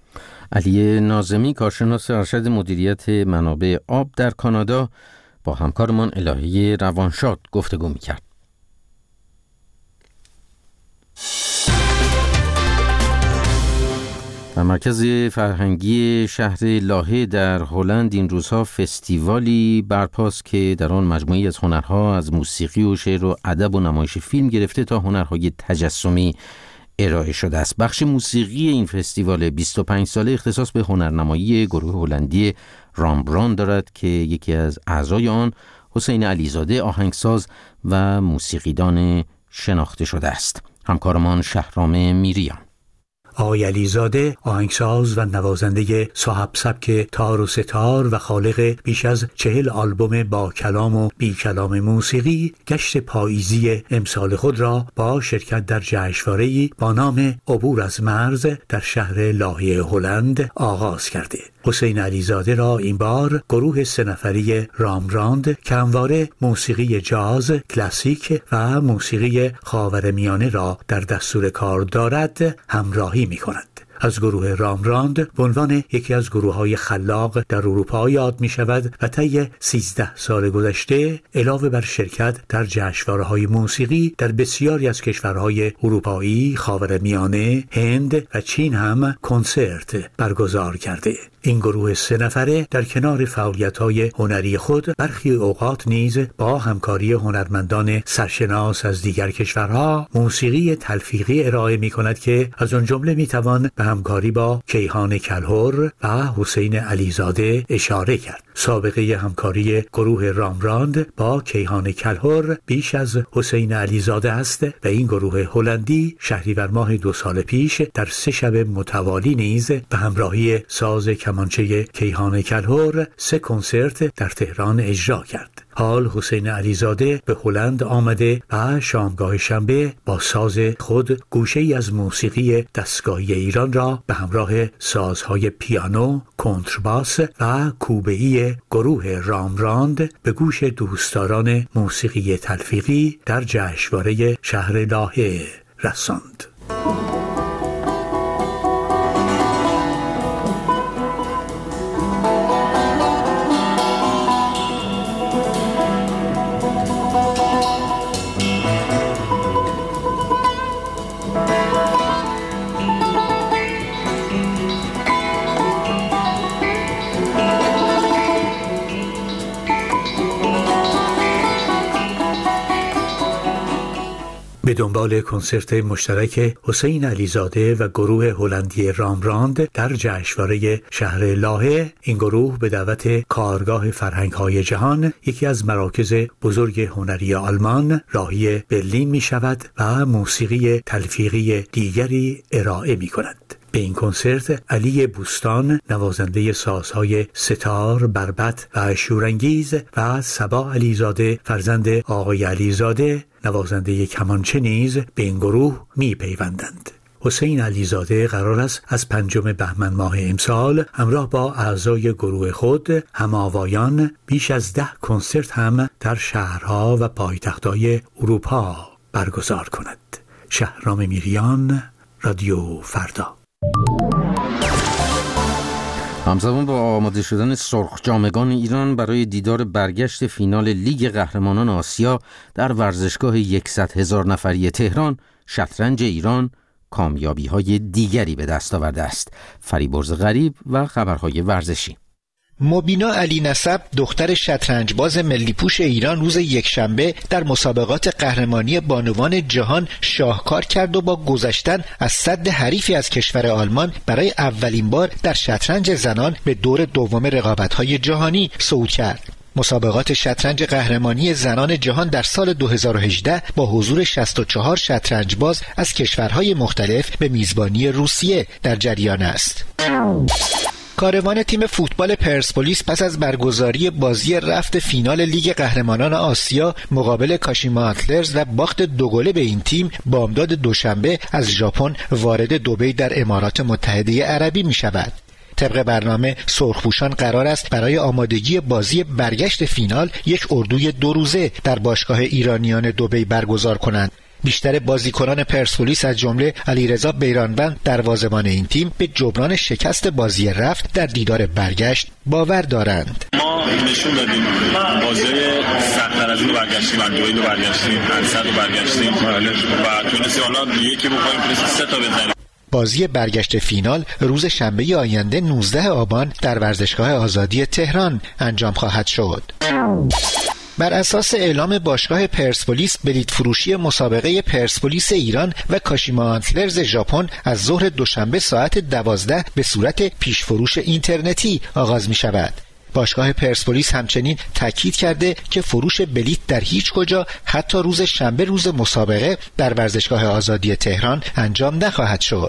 علی ناظمی، کارشناس ارشد مدیریت منابع آب در کانادا، با همکارمان الهی روانشاد گفتگو می‌کرد. در مرکز فرهنگی شهر لاهه در هلند این روزها فستیوالی برپاست که در آن مجموعی از هنرها از موسیقی و شعر و ادب و نمایش فیلم گرفته تا هنرهای تجسمی ارائه شده است. بخش موسیقی این فستیوال 25 ساله اختصاص به هنرنمایی گروه هلندی رامبران دارد که یکی از اعضای آن حسین علیزاده آهنگساز و موسیقیدان شناخته شده است. همکارمان شهرام میریان. آقای علیزاده آهنگساز و نوازنده صاحب سبک تار و ستار و خالق بیش از 40 آلبوم با کلام و بی کلام موسیقی گشت پاییزی امسال خود را با شرکت در جشنواره‌ای با نام عبور از مرز در شهر لاهه هلند آغاز کرده. حسین علیزاده را این بار گروه 3 نفری رامراند که همواره موسیقی جاز، کلاسیک و موسیقی خاورمیانه را در دستور کار دارد همراهی می کند. از گروه رامراند به عنوان یکی از گروه‌های خلاق در اروپا یاد می شود و طی 13 سال گذشته علاوه بر شرکت در جشنواره‌های موسیقی در بسیاری از کشورهای اروپایی، خاورمیانه، هند و چین هم کنسرت برگزار کرده. این گروه 3 نفره در کنار فعالیت‌های هنری خود برخی اوقات نیز با همکاری هنرمندان سرشناس از دیگر کشورها موسیقی تلفیقی ارائه می‌کند که از آن جمله می‌توان به همکاری با کیهان کلهر و حسین علیزاده اشاره کرد. سابقه همکاری گروه رامراند با کیهان کلهر بیش از حسین علیزاده است و این گروه هلندی شهریور ماه 2 سال پیش در 3 شب متوالی نیز به همراهی ساز کمانچه کیهان کلهر 3 کنسرت در تهران اجرا کرد. حال حسین علیزاده به هلند آمده و شامگاه شنبه با ساز خود گوشه‌ای از موسیقی دستگاهی ایران را به همراه سازهای پیانو، کنترباس و کوبه‌ای گروه رامراند به گوش دوستداران موسیقی تلفیقی در جشنواره شهر لاهه رساند. به دنبال کنسرت مشترک حسین علیزاده و گروه هلندی رامراند در جشنواره شهر لاهه، این گروه به دعوت کارگاه فرهنگ‌های جهان، یکی از مراکز بزرگ هنری آلمان، راهی برلین می شود و موسیقی تلفیقی دیگری ارائه می کند. به این کنسرت علی بوستان نوازنده سازهای ستار، بربط و شورانگیز و صبا علیزاده فرزند آقای علیزاده نوازنده کمانچه نیز به این گروه می پیوندند. حسین علیزاده قرار است از 5 بهمن ماه امسال همراه با اعضای گروه خود هم‌آوایان بیش از 10 کنسرت هم در شهرها و پایتخت‌های اروپا برگزار کند. شهرام میریان، رادیو فردا. همزمان با آماده شدن سرخجامگان ایران برای دیدار برگشت فینال لیگ قهرمانان آسیا در ورزشگاه 100,000 نفری تهران، شطرنج ایران کامیابی‌های دیگری به دست آورده است. فریبرز غریب و خبرهای ورزشی. مبینا علی نسب دختر شطرنجباز ملی پوش ایران روز یکشنبه در مسابقات قهرمانی بانوان جهان شاهکار کرد و با گذشتن از سد حریفی از کشور آلمان برای اولین بار در شطرنج زنان به دور دوم رقابت‌های جهانی صعود کرد. مسابقات شطرنج قهرمانی زنان جهان در سال 2018 با حضور 64 شطرنجباز از کشورهای مختلف به میزبانی روسیه در جریان است. کاروان تیم فوتبال پرسپولیس پس از برگزاری بازی رفت فینال لیگ قهرمانان آسیا مقابل کاشیما آنتلرز و باخت 2 به این تیم بامداد دوشنبه از ژاپن وارد دبی در امارات متحده عربی می شود. طبق برنامه سرخپوشان قرار است برای آمادگی بازی برگشت فینال یک اردوی 2 روزه در باشگاه ایرانیان دبی برگزار کنند. بیشتر بازیکنان پرسپولیس از جمله علیرضا بیرانوند دروازه‌بان این تیم به جبران شکست بازی رفت در دیدار برگشت باور دارند. ما نشون دادیم بازی سخت‌تر از این رو برگشتیم، اندوید رو برگشتیم، انصد رو برگشتیم و تونستیم حالا یکی بکنیم تونستیم 3 تا بزنیم. بازی برگشت فینال روز شنبه آینده 19 آبان در ورزشگاه آزادی تهران انجام خواهد شد. بر اساس اعلام باشگاه پرسپولیس، بلیط فروشی مسابقه پرسپولیس ایران و کاشیما آنتلرز ژاپن از ظهر دوشنبه ساعت 12 به صورت پیشفروش اینترنتی آغاز می شود. باشگاه پرسپولیس همچنین تاکید کرده که فروش بلیط در هیچ کجا حتی روز شنبه روز مسابقه در ورزشگاه آزادی تهران انجام نخواهد شد.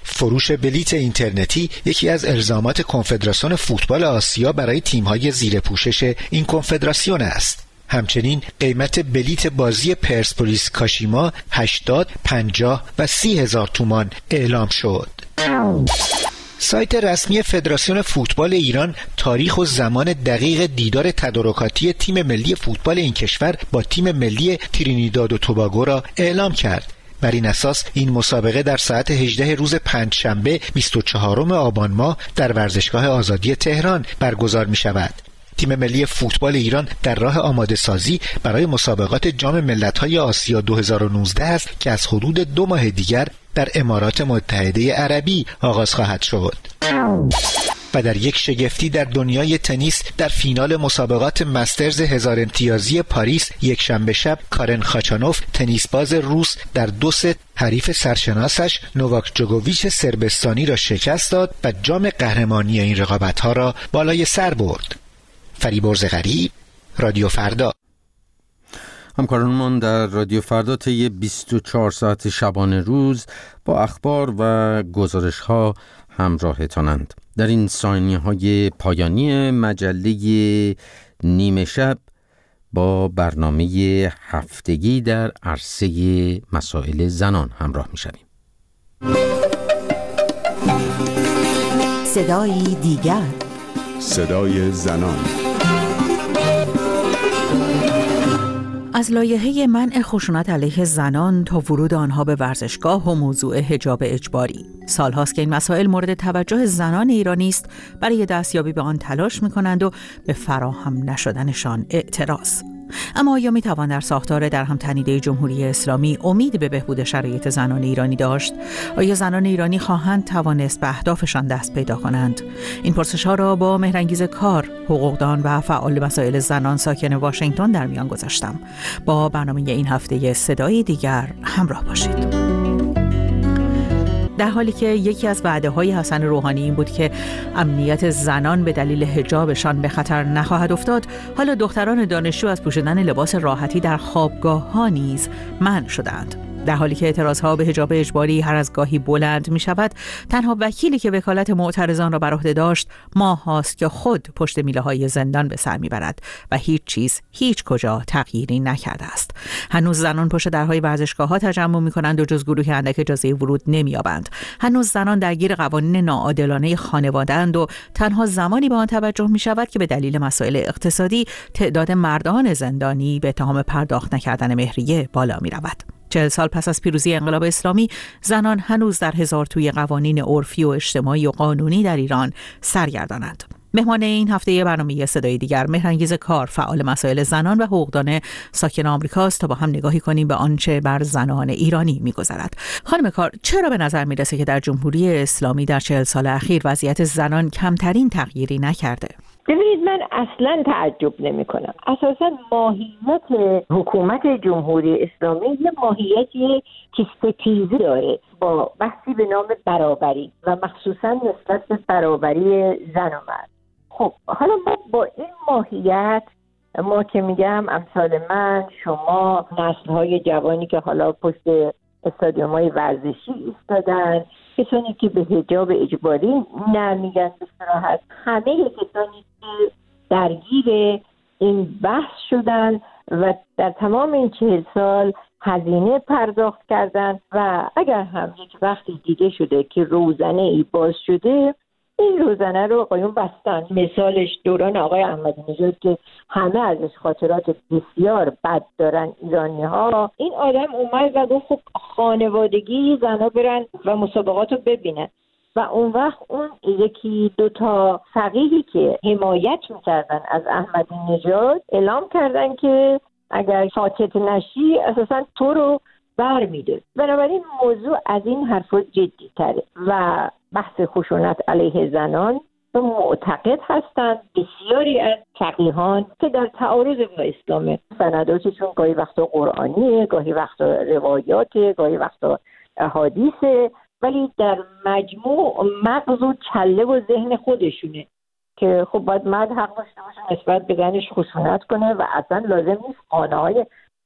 فروش بلیت اینترنتی یکی از الزامات کنفدراسیون فوتبال آسیا برای تیم‌های زیر پوشش این کنفدراسیون است. همچنین قیمت بلیت بازی پرسپولیس کاشیما 80، 50 و 30 هزار تومان اعلام شد. سایت رسمی فدراسیون فوتبال ایران تاریخ و زمان دقیق دیدار تدارکاتی تیم ملی فوتبال این کشور با تیم ملی ترینیداد و توباگو را اعلام کرد. بر این اساس این مسابقه در ساعت 18 روز پنجشنبه 24 آبان ماه در ورزشگاه آزادی تهران برگزار می شود. تیم ملی فوتبال ایران در راه آماده سازی برای مسابقات جام ملت‌های آسیا 2019 است که از حدود 2 ماه دیگر در امارات متحده عربی آغاز خواهد شد. و در یک شگفتی در دنیای تنیس، در فینال مسابقات مسترز 1000 امتیازی پاریس یک شنبه شب کارن خاچانوف تنیسباز روس در 2 ست حریف سرشناسش نوواک جوکوویچ صربستانی را شکست داد و جام قهرمانی این رقابت‌ها را بالای سر برد. فریبرز غریب، رادیو فردا. همکارانمان در رادیو فردا طی 24 ساعت شبانه روز با اخبار و گزارش‌ها همراهتانند. در این ثانیه‌های پایانی مجله نیمه شب با برنامه هفتگی در عرصه مسائل زنان همراه می‌شویم. صدای دیگر، صدای زنان. از لایحه منع خشونت علیه زنان تا ورود آنها به ورزشگاه و موضوع حجاب اجباری، سالهاست که این مسائل مورد توجه زنان ایرانی است. برای دستیابی به آن تلاش می‌کنند و به فراهم نشدنشان اعتراض. اما آیا می‌توان در ساختار در هم تنیده جمهوری اسلامی امید به بهبود شرایط زنان ایرانی داشت؟ آیا زنان ایرانی خواهند توانست به اهدافشان دست پیدا کنند؟ این پرسش‌ها را با مهرانگیز کار، حقوقدان و فعال مسائل زنان ساکن واشنگتن در میان گذاشتم. با برنامه این هفته صدای دیگر همراه باشید. در حالی که یکی از وعده‌های حسن روحانی این بود که امنیت زنان به دلیل حجابشان به خطر نخواهد افتاد، حالا دختران دانشجو از پوشیدن لباس راحتی در خوابگاه‌ها نیز منع شدند. در حالی که اعتراضها به حجاب اجباری هر از گاهی بلند می شود، تنها وکیلی که وکالت معترضان را بر عهده داشت ماه هاست که خود پشت میله های زندان به سر می برد و هیچ چیز هیچ کجا تغییری نکرده است. هنوز زنان پشت درهای ورزشگاه ها تجمع می کنند و جز گروهی اندک اجازه ورود نمی یابند. هنوز زنان درگیر قوانین ناعادلانه خانواده‌اند و تنها زمانی به آن توجه می شود که به دلیل مسائل اقتصادی تعداد مردان زندانی به اتهام پرداخت نکردن مهریه بالا می رود. 40 سال پس از پیروزی انقلاب اسلامی، زنان هنوز در هزار توی قوانین عرفی و اجتماعی و قانونی در ایران سرگردانند. مهمان این هفته برنامه صدای دیگر مهرانگیز کار، فعال مسائل زنان و حقوقدان ساکن آمریکاست تا با هم نگاهی کنیم به آنچه بر زنان ایرانی می‌گذرد. خانم کار، چرا به نظر می‌رسه که در جمهوری اسلامی در 40 سال اخیر وضعیت زنان کمترین تغییری نکرده؟ ببینید، من اصلا تعجب نمی کنم. اساسا ماهیت حکومت جمهوری اسلامی یه ماهیتی که ستیزی داره با بحثی به نام برابری و مخصوصا نسبت به برابری زن و مرد. خب حالا ما با این ماهیت، ما که میگم امثال من، شما، نسل‌های جوانی که حالا پشت استادیوم‌های ورزشی ایستادن، کسانی که به حجاب اجباری نمیگن به صراحت، همه کسانی که درگیر این بحث شدن و در تمام این 40 سال هزینه پرداخت کردن و اگر هم یک وقتی دیده شده که روزنه ای باز شده، این روزنه رو آقایون بستن. مثالش دوران آقای احمدی نژاد که همه ازش خاطرات بسیار بد دارن ایرانی ها. این آدم اومد و گفت خب خانوادگی زنها برن و مسابقات رو ببینن و اون وقت اون یکی دوتا فقیهی که حمایت میکردن از احمدی نژاد اعلام کردن که اگر ساکت نشی اساسا تو رو بر میده. بنابراین موضوع از این حرفا جدی تره و بحث خشونت علیه زنان و معتقد هستند بسیاری از فقیهان که در تعارض با اسلام، سنداتشون گاهی وقتا قرآنیه، گاهی وقتا روایاته، گاهی وقتا احادیثه، ولی در مجموع مغز و کله و ذهن خودشونه که خب باید مرد حق داشته باشه نسبت به زنش خشونت کنه و اصلا لازم نیست خانه‌های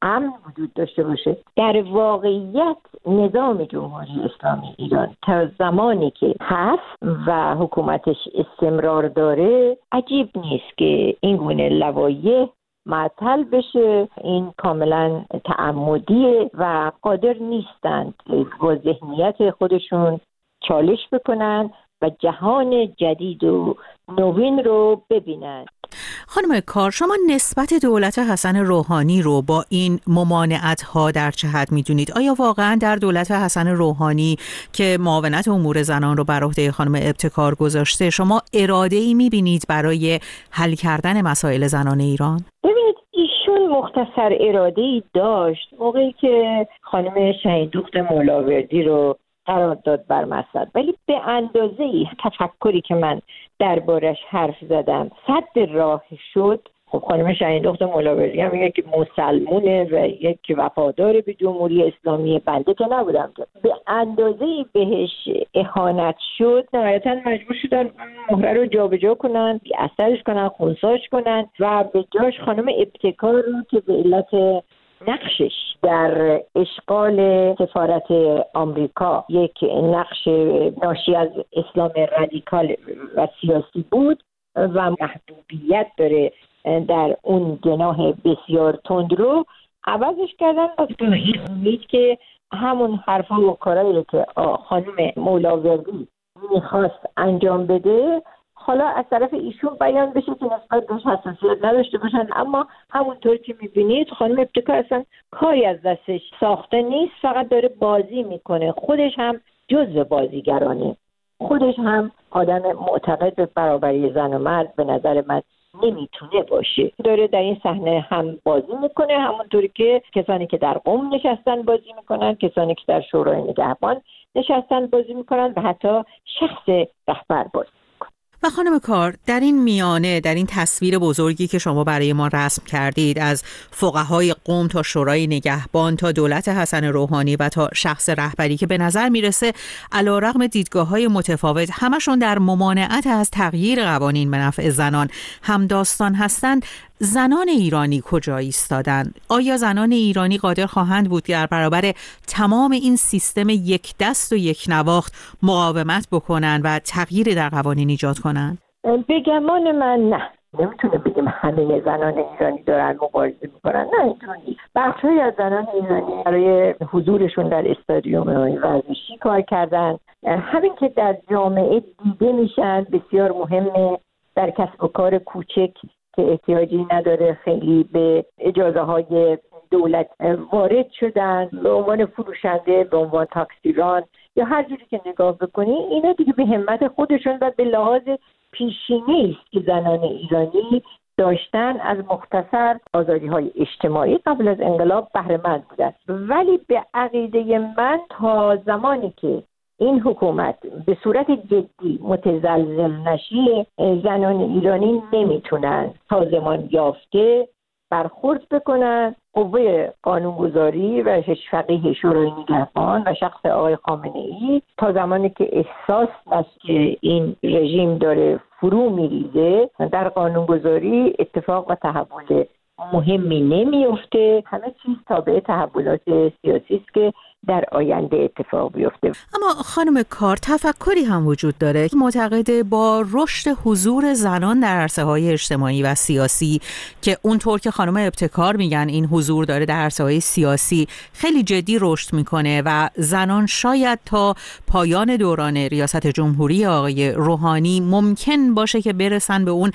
امن وجود داشته باشه. در واقعیت نظام جمهوری اسلامی ایران تا زمانی که هست و حکومتش استمرار داره عجیب نیست که این گونه لوایح معطل بشه. این کاملا تعمدیه و قادر نیستند با ذهنیت خودشون چالش بکنن و جهان جدید و نوین رو ببینن. خانم کار، شما نسبت دولت حسن روحانی رو با این ممانعت‌ها در چه حد می‌دونید؟ آیا واقعاً در دولت حسن روحانی که معاونت امور زنان رو بر عهده خانم ابتکار گذاشته شما اراده‌ای می‌بینید برای حل کردن مسائل زنان ایران؟ ببینید ایشون مختصر اراده‌ای داشت موقعی که خانم شهیندوخت مولاوردی رو قرار داد بر مسند، ولی به اندازه‌ای تفکری که من دربارش حرف زدم صد راه شد. خب خانم شهیندوخت مولاوردی هم یک مسلمونه و یک وفادار به جمهوری اسلامی، بنده که نبودم که به اندازه‌ای بهش اهانت شد نهایتاً مجبور شدن مهره رو جابجا کنن، بی اثرش کنن، خنثیش کنن و به جاش خانم ابتکار رو که به علت نقشش در اشغال سفارت آمریکا یک نقش ناشی از اسلام رادیکال و سیاسی بود و محبوبیت داره در اون جناح بسیار تند رو عوضش کردن با این امید که همون حرفا و کارهایی که خانم مولاوردی میخواست انجام بده حالا از طرف ایشون بیان بشه که نسبت بهش حساسیت نداشته باشن. اما همونطور که میبینید خانم ابتکار اصلا کاری از دستش ساخته نیست، فقط داره بازی میکنه. خودش هم جزو بازیگرانه، خودش هم آدم معتقد به برابری زن و مرد به نظر من نمیتونه باشه. داره در این صحنه هم بازی میکنه، همونطوری که کسانی که در قم نشستن بازی میکنن، کسانی که در شورای نگهبان نشستن بازی میکنن و حتی شخص رهبر بازی. و خانم کار، در این میانه، در این تصویر بزرگی که شما برای ما رسم کردید از فقهای قم تا شورای نگهبان تا دولت حسن روحانی و تا شخص رهبری که به نظر میرسه علیرغم دیدگاه‌های متفاوت همشون در ممانعت از تغییر قوانین به نفع زنان همداستان هستند، زنان ایرانی کجا ایستادند؟ آیا زنان ایرانی قادر خواهند بود در برابر تمام این سیستم یک دست و یک نواخت مقاومت بکنن و تغییر در قوانین ایجاد کنن؟ به گمان من نه. نمیتونه بگیم همه زنان ایرانی دارن مبارزه میکنن، نه اینطور نیست. بخشی از زنان ایرانی برای حضورشون در استادیوم ورزشی کار کردن، همین که در جامعه دیده میشن بسیار مهمه. در کسب و کار کوچک که احتیاجی نداره خیلی به اجازه های دولت وارد شدن، به عنوان فروشنده، به عنوان تاکسیران یا هر جوری که نگاه بکنی، اینا دیگه به همت خودشون و به لحاظ پیشینه‌ای است که زنان ایرانی داشتن از مختصر آزادی‌های اجتماعی قبل از انقلاب بهره مند بودن. ولی به عقیده من تا زمانی که این حکومت به صورت جدی متزلزل نشه، زنان ایرانی نمیتونن سازمان یافته برخورد بکنن. قوه قانونگذاری و فقیه شورای نگهبان و شخص آقای خامنه‌ای تا زمانی که احساس است که این رژیم داره فرو میریزه در قانونگذاری اتفاق و تحول مهمی نمیفته. همه چیز تابع تحولات سیاسی است که در آینده اتفاق بیفته. اما خانم کار، تفکری هم وجود داره که معتقده با رشد حضور زنان در عرصه‌های اجتماعی و سیاسی که اونطور که خانم ابتکار میگن این حضور داره در عرصه‌های سیاسی خیلی جدی رشد میکنه و زنان شاید تا پایان دوران ریاست جمهوری آقای روحانی ممکن باشه که برسن به اون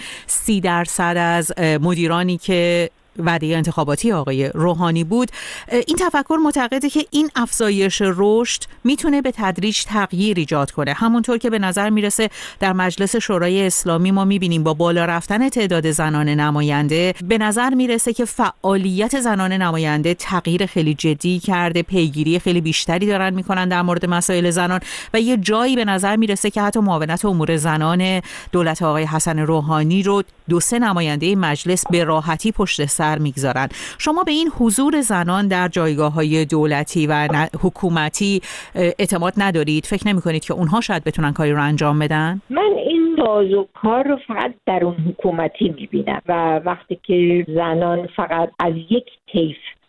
30% از مدیرانی که وعده انتخاباتی آقای روحانی بود. این تفکر معتقده که این افزایش رشد میتونه به تدریج تغییر ایجاد کنه. همونطور که به نظر میرسه در مجلس شورای اسلامی ما میبینیم با بالا رفتن تعداد زنان نماینده به نظر میرسه که فعالیت زنان نماینده تغییر خیلی جدی کرده، پیگیری خیلی بیشتری دارن میکنن در مورد مسائل زنان و یه جایی به نظر میرسه که حتی معاونت امور زنان دولت آقای حسن روحانی رو 2-3 نماینده مجلس به راحتی پشت سر میگذارن. شما به این حضور زنان در جایگاه‌های دولتی و حکومتی اعتماد ندارید؟ فکر نمی‌کنید که اونها شاید بتونن کاری رو انجام بدن؟ من این کار رو فقط در اون حکومتی می‌بینم و وقتی که زنان فقط از یک طیف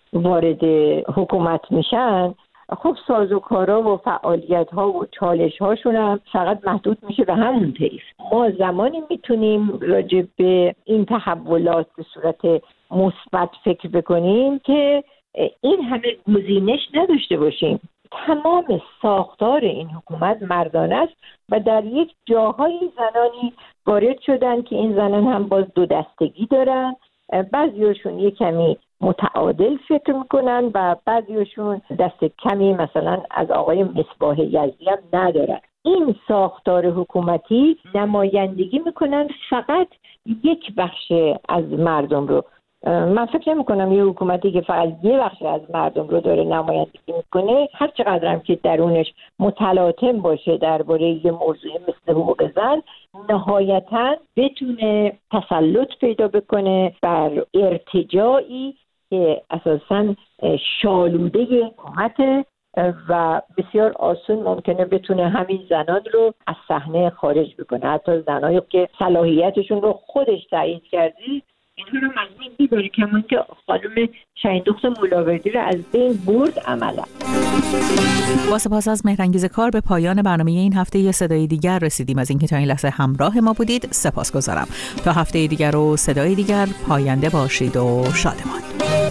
وارد حکومت میشن، خب سازوکارا و فعالیت‌ها و چالش‌هاشون هم فقط محدود میشه به همون طیف. ما زمانی میتونیم راجع به این تحولات به صورت مثبت فکر بکنیم که این همه گزینش نداشته باشیم. تمام ساختار این حکومت مردانه است و در یک جاهای زنانی وارد شدن که این زنان هم باز دو دستگی دارن، بعضیاشون یک کمی متعادل فکر میکنن و بعضیاشون دست کمی مثلا از آقای مصباح یزدی هم ندارن. این ساختار حکومتی نمایندگی میکنن فقط یک بخش از مردم رو. من فکر نمی کنم یه حکومتی که فقط یه بخش از مردم رو داره نمایندگی میکنه، هر چقدر هم که درونش متلاطم باشه درباره یه موضوع مثل حقوق زن، نهایتاً بتونه تسلط پیدا بکنه بر ارتجاعی که اساساً شالوده حکومت و بسیار آسون ممکنه بتونه همین زنان رو از صحنه خارج بکنه. حتی زنایی که صلاحیتشون رو خودش تعیین کرده اینها رو مضمون می‌داره، کمان که خانم شهیندخت مولاوردی رو از بین برد عملا. با سپاس از مهرانگیز کار به پایان برنامه این هفته یه صدای دیگر رسیدیم. از اینکه تا این لحظه همراه ما بودید سپاسگزارم. تا هفته دیگر و صدای دیگر پاینده باشید و شادمان.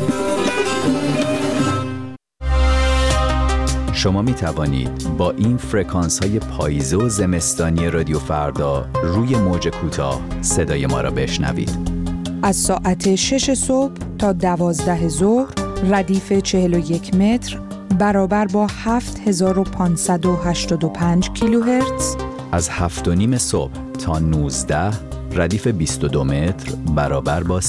شما می توانید با این فرکانس های پاییزه و زمستانی رادیو فردا روی موج کوتاه صدای ما را بشنوید. از ساعت 6 صبح تا 12 ظهر ردیف 41 متر برابر با 7585 کیلوهرتز. از 7:30 صبح تا 19 ردیف 22 متر برابر با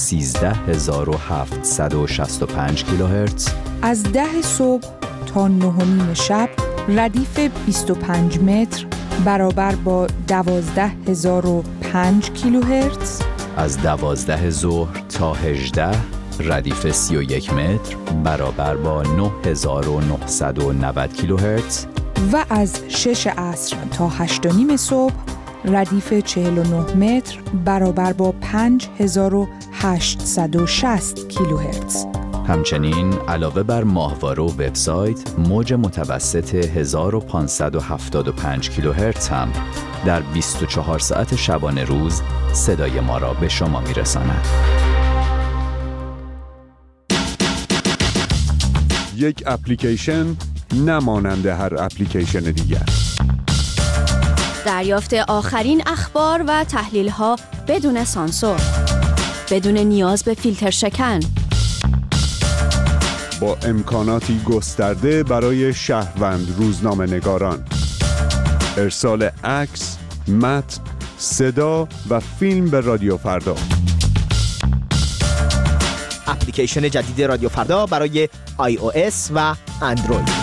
13765 کیلوهرتز. از 10 صبح تا 9:30 شب ردیف 25 متر برابر با 12005 کیلوهرتز. از 12 ظهر تا 18 ردیف 31 متر برابر با 9990 کیلوهرتز. و از 6 عصر تا 8:30 صبح ردیف 49 متر برابر با 5860 کیلوهرتز. همچنین علاوه بر ماهواره و وبسایت، موج متوسط 1575 کیلوهرتز هم در 24 ساعت شبانه روز صدای ما را به شما میرساند. یک اپلیکیشن نمانند هر اپلیکیشن دیگر. دریافت آخرین اخبار و تحلیل‌ها بدون سانسور، بدون نیاز به فیلتر شکن، با امکاناتی گسترده برای شهروند روزنامه‌نگاران. ارسال عکس، متن، صدا و فیلم به رادیو فردا. اپلیکیشن جدید رادیو فردا برای iOS و اندروید.